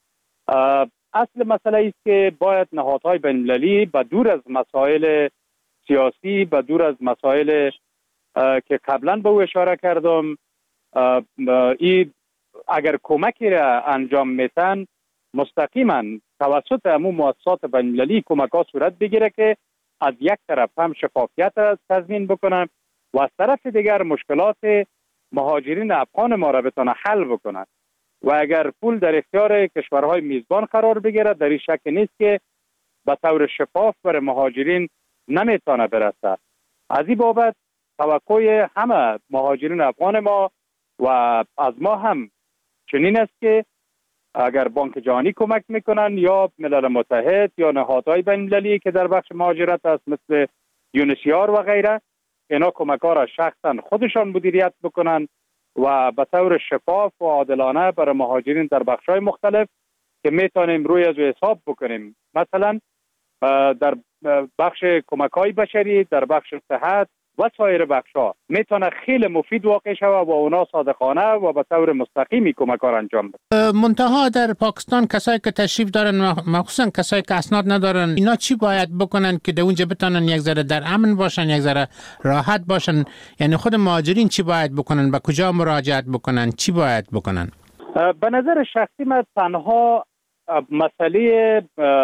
اصل مسئله است که باید نهادهای بین‌المللی به دور از مسائل سیاسی، به دور از مسائل که قبلا به او اشاره کردم، این اگر کمکی را انجام میتن مستقیما توسط همون مؤسسات بین‌المللی کمک ها صورت بگیره که از یک طرف هم شفافیت را تضمین بکنن و از طرف دیگر مشکلات مهاجرین افغان ما را بتونه حل بکنن و اگر پول در اختیار کشورهای میزبان قرار بگیره در این شک نیست که به طور شفاف برای مهاجرین نمیتونه برسه. از این بابت توقع همه مهاجرین افغان ما و از ما هم چنین است که اگر بانک جهانی کمک میکنن یا ملل متحد یا نهادهای بین‌المللی که در بخش مهاجرت است مثل یونیسیار و غیره، اینا کمک ها را شخصا خودشان مدیریت بکنن و به طور شفاف و عادلانه برای مهاجرین در بخش های مختلف که میتونیم روی از حساب بکنیم، مثلا در بخش کمک های بشری، در بخش صحت و سایر بخش ها میتونه خیلی مفید واقع شود و اونا صادقانه و به طور مستقیمی کمک ها انجام بده. منتها در پاکستان کسایی که تشریف دارن، مخصوصا کسایی که اسناد ندارن، اینا چی باید بکنن که در اونجا بتونن یک ذره در امن باشن، یک ذره راحت باشن؟ یعنی خود مهاجرین چی باید بکنن؟ به کجا مراجعت بکنن؟ چی باید بکنن؟ به نظر شخصی من تنها مسئله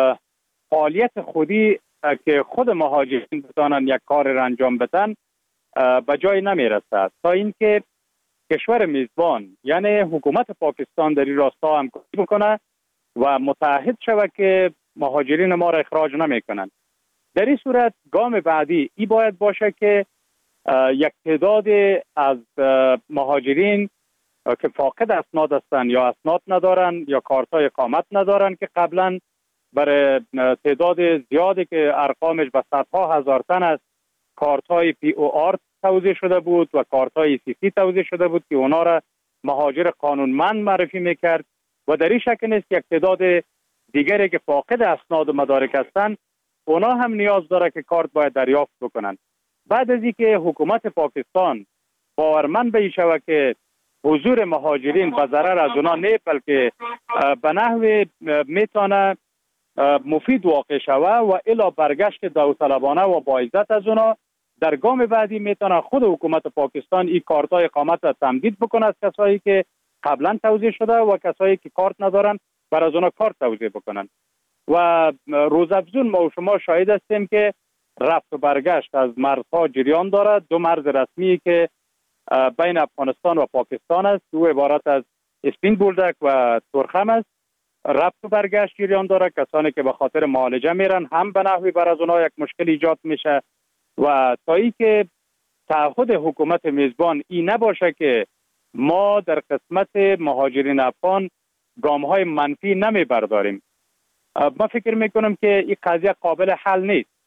فعالیت خودی که خود مهاجرین بتانن یک کار را انجام بدن به جای نمیرسد تا اینکه کشور میزبان یعنی حکومت پاکستان در این راستا همکاری بکنه و متعهد شود که مهاجرین ما را اخراج نمیکنن. در این صورت گام بعدی ای باید باشه که یک تعداد از مهاجرین که فاقد اسناد هستند یا اسناد ندارن یا کارتای اقامت ندارن که قبلا برای تعداد زیادی که ارقامش به صدها هزار تن است کارت‌های POR توزیع شده بود و کارت‌های CC توزیع شده بود که اونا را مهاجر قانونمند معرفی میکرد و در این شک نیست یک تعداد دیگری که فاقد اسناد و مدارک هستند اونا هم نیاز داره که کارت باید دریافت بکنن. بعد از اینکه حکومت پاکستان باورمند به این شود که حضور مهاجرین به ضرر از اونا نه بلکه به نحو میتونه مفید واقع شوه و الا برگشت داوطلبانه و با عزت از اونا، در گام بعدی میتونه خود حکومت پاکستان این کارت‌های اقامت را تمدید بکنه از کسایی که قبلا توزیع شده و کسایی که کارت ندارن بر از اونا کارت توزیع بکنن. و روزافزون ما و شما شاهد هستیم که رفت و برگشت از مرزها جریان دارد. دو مرز رسمی که بین افغانستان و پاکستان است، دو عبارت از اسپین بولدک و ترخم است، رفت و برگشت جریان داره. کسانی که به خاطر معالجه میرن هم به نحوی بر از اونها یک مشکل ایجاد میشه و تا ای که تعهد حکومت میزبان این نباشه که ما در قسمت مهاجرین افغان گام‌های منفی نمیبرداریم، ما فکر میکنم که این قضیه قابل حل نیست.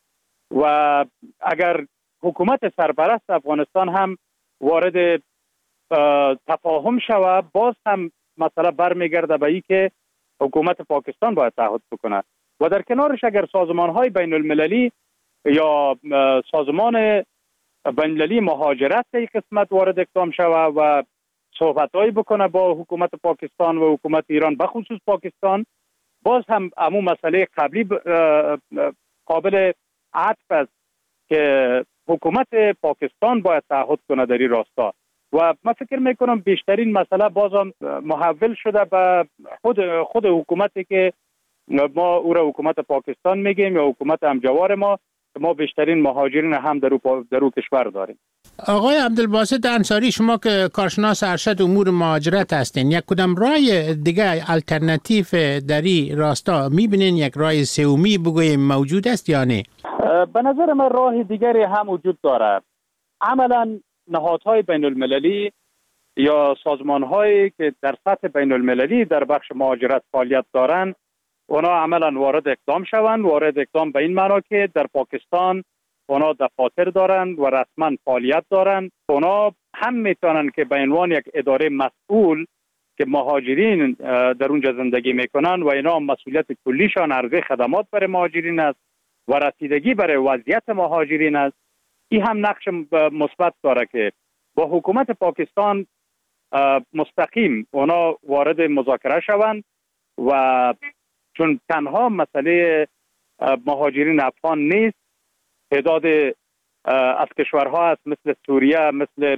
و اگر حکومت سرپرست افغانستان هم وارد تفاهم شود، باز هم مسئله برمیگرده به این که حکومت پاکستان باید تعهد بکنه و در کنارش اگر سازمان‌های بین المللی یا سازمان بین المللی مهاجرت در قسمت وارد اقدام شود و صحبت‌هایی بکنه با حکومت پاکستان و حکومت ایران بخصوص پاکستان، باز هم همون مسئله قبلی قابل عطف است که حکومت پاکستان باید تعهد کنه در این راستا و من فکر میکنم بیشترین مسئله بازم محول شده به خود حکومتی که ما او را حکومت پاکستان میگیم یا حکومت همجوار ما بیشترین مهاجرین هم در او کشور داریم. آقای عبدالباسط انصاری، شما که کارشناس ارشد امور مهاجرت هستین، یک کدام رای دیگه الटरनेटिव در این راستا میبینین؟ یک رای سومی بگویم موجود است یا نه؟ به نظر من راه دیگری هم وجود داره. عملا نهادهای بین المللی یا سازمانهایی که در سطح بین المللی در بخش مهاجرت فعالیت دارند، اونا عملا وارد اقدام به این معنا که در پاکستان اونا دفاتر دارند و رسما فعالیت دارند. اونا هم میتونن که به عنوان یک اداره مسئول که مهاجرین در اونجا زندگی میکنن و اینا مسئولیت کلیشان عرضه خدمات برای مهاجرین است و رسیدگی برای وضعیت مهاجرین است، این هم نقش مثبت داره که با حکومت پاکستان مستقیم اونا وارد مذاکره شوند و چون تنها مسئله مهاجرین افغان نیست، تعداد از کشورها است مثل سوریه، مثل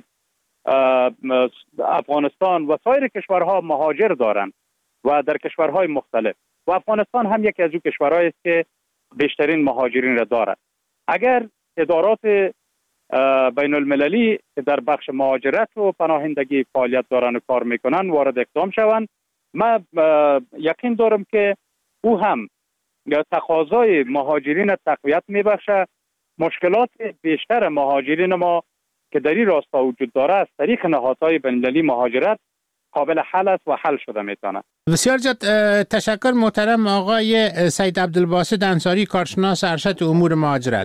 افغانستان و سایر کشورها مهاجر دارند و در کشورهای مختلف و افغانستان هم یکی از اون کشورهایی است که بیشترین مهاجرین را دارد. اگر ادارات بین المللی در بخش مهاجرت و پناهندگی فعالیت دارن و کار میکنن وارد اقدام شوند، من یقین دارم که او هم تقاضای مهاجرین تقویت میبخشه. مشکلات بیشتر مهاجرین ما که در این راستا وجود داره از طریق نهادهای بین المللی مهاجرت قابل حل است و حل شده میتونه. بسیار تشکر محترم آقای سید عبدالباسط انصاری، کارشناس ارشد امور مهاجرت.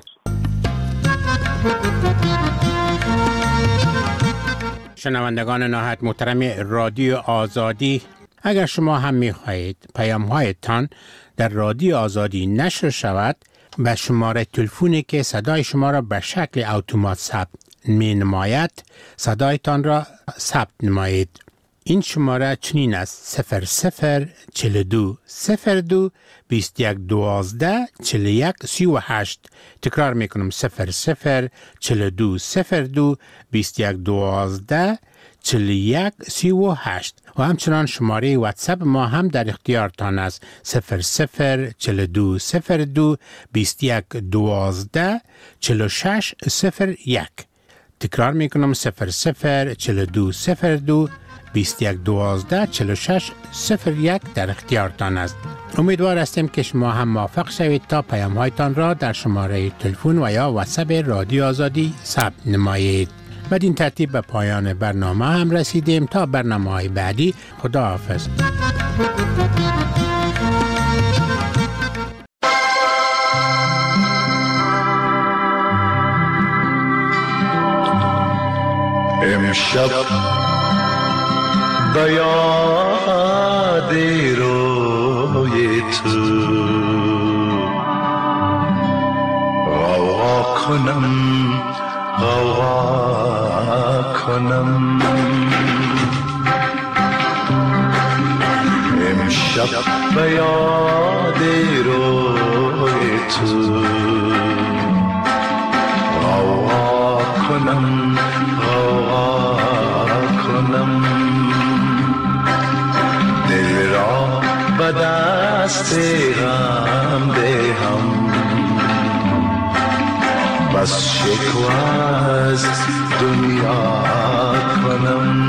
شنوندگان نهایت محترم رادیو آزادی، اگر شما هم می‌خواهید پیام‌هایتان در رادیو آزادی نشر شود، به شماره تلفنی که صدای شما را به شکل اتومات ثبت می‌نماید صدایتان را ثبت نمایید. این شماره چنین است: 0042 02 21 12 41 38. تکرار میکنم: 0042 02 21 12 41 38. و همچنان شماره واتساپ ما هم در اختیارتان است: 0042 02 21 12 46 01. تکرار میکنم: 0042 02 21 12 46 01 در اختیارتان است. امیدوار هستیم که شما هم موفق شوید تا پیام‌هایتان را در شماره تلفن و یا واتساپ رادیو آزادی ثبت نمایید. بدین ترتیب به پایان برنامه هم رسیدیم. تا برنامه‌های بعدی، خداحافظ. امشب به یاد روی تو غوغا کنم امشب به یاد روی تو غوغا کنم دل را به دست غم دهم، بس شکوه از دنیا کنم.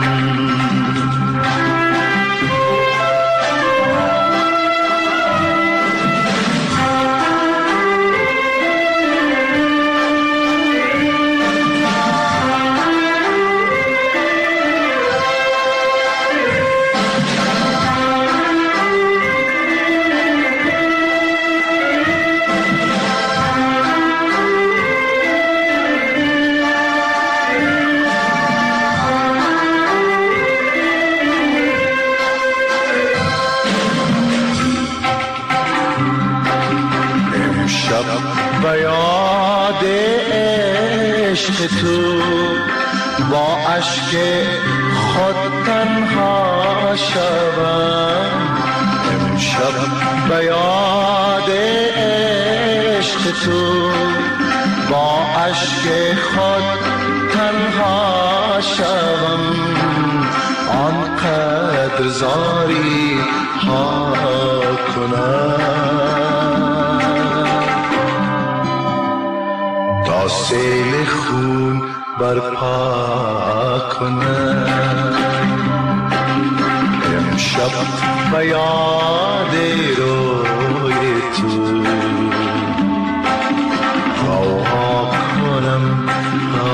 با اشک خود تنها شوم امشب به یاد عشق تو با اشک خود تنها شوم آنقدر زاری ها کنم تا سیل خون برپا کنم امشب به یاد روی تو ها کنم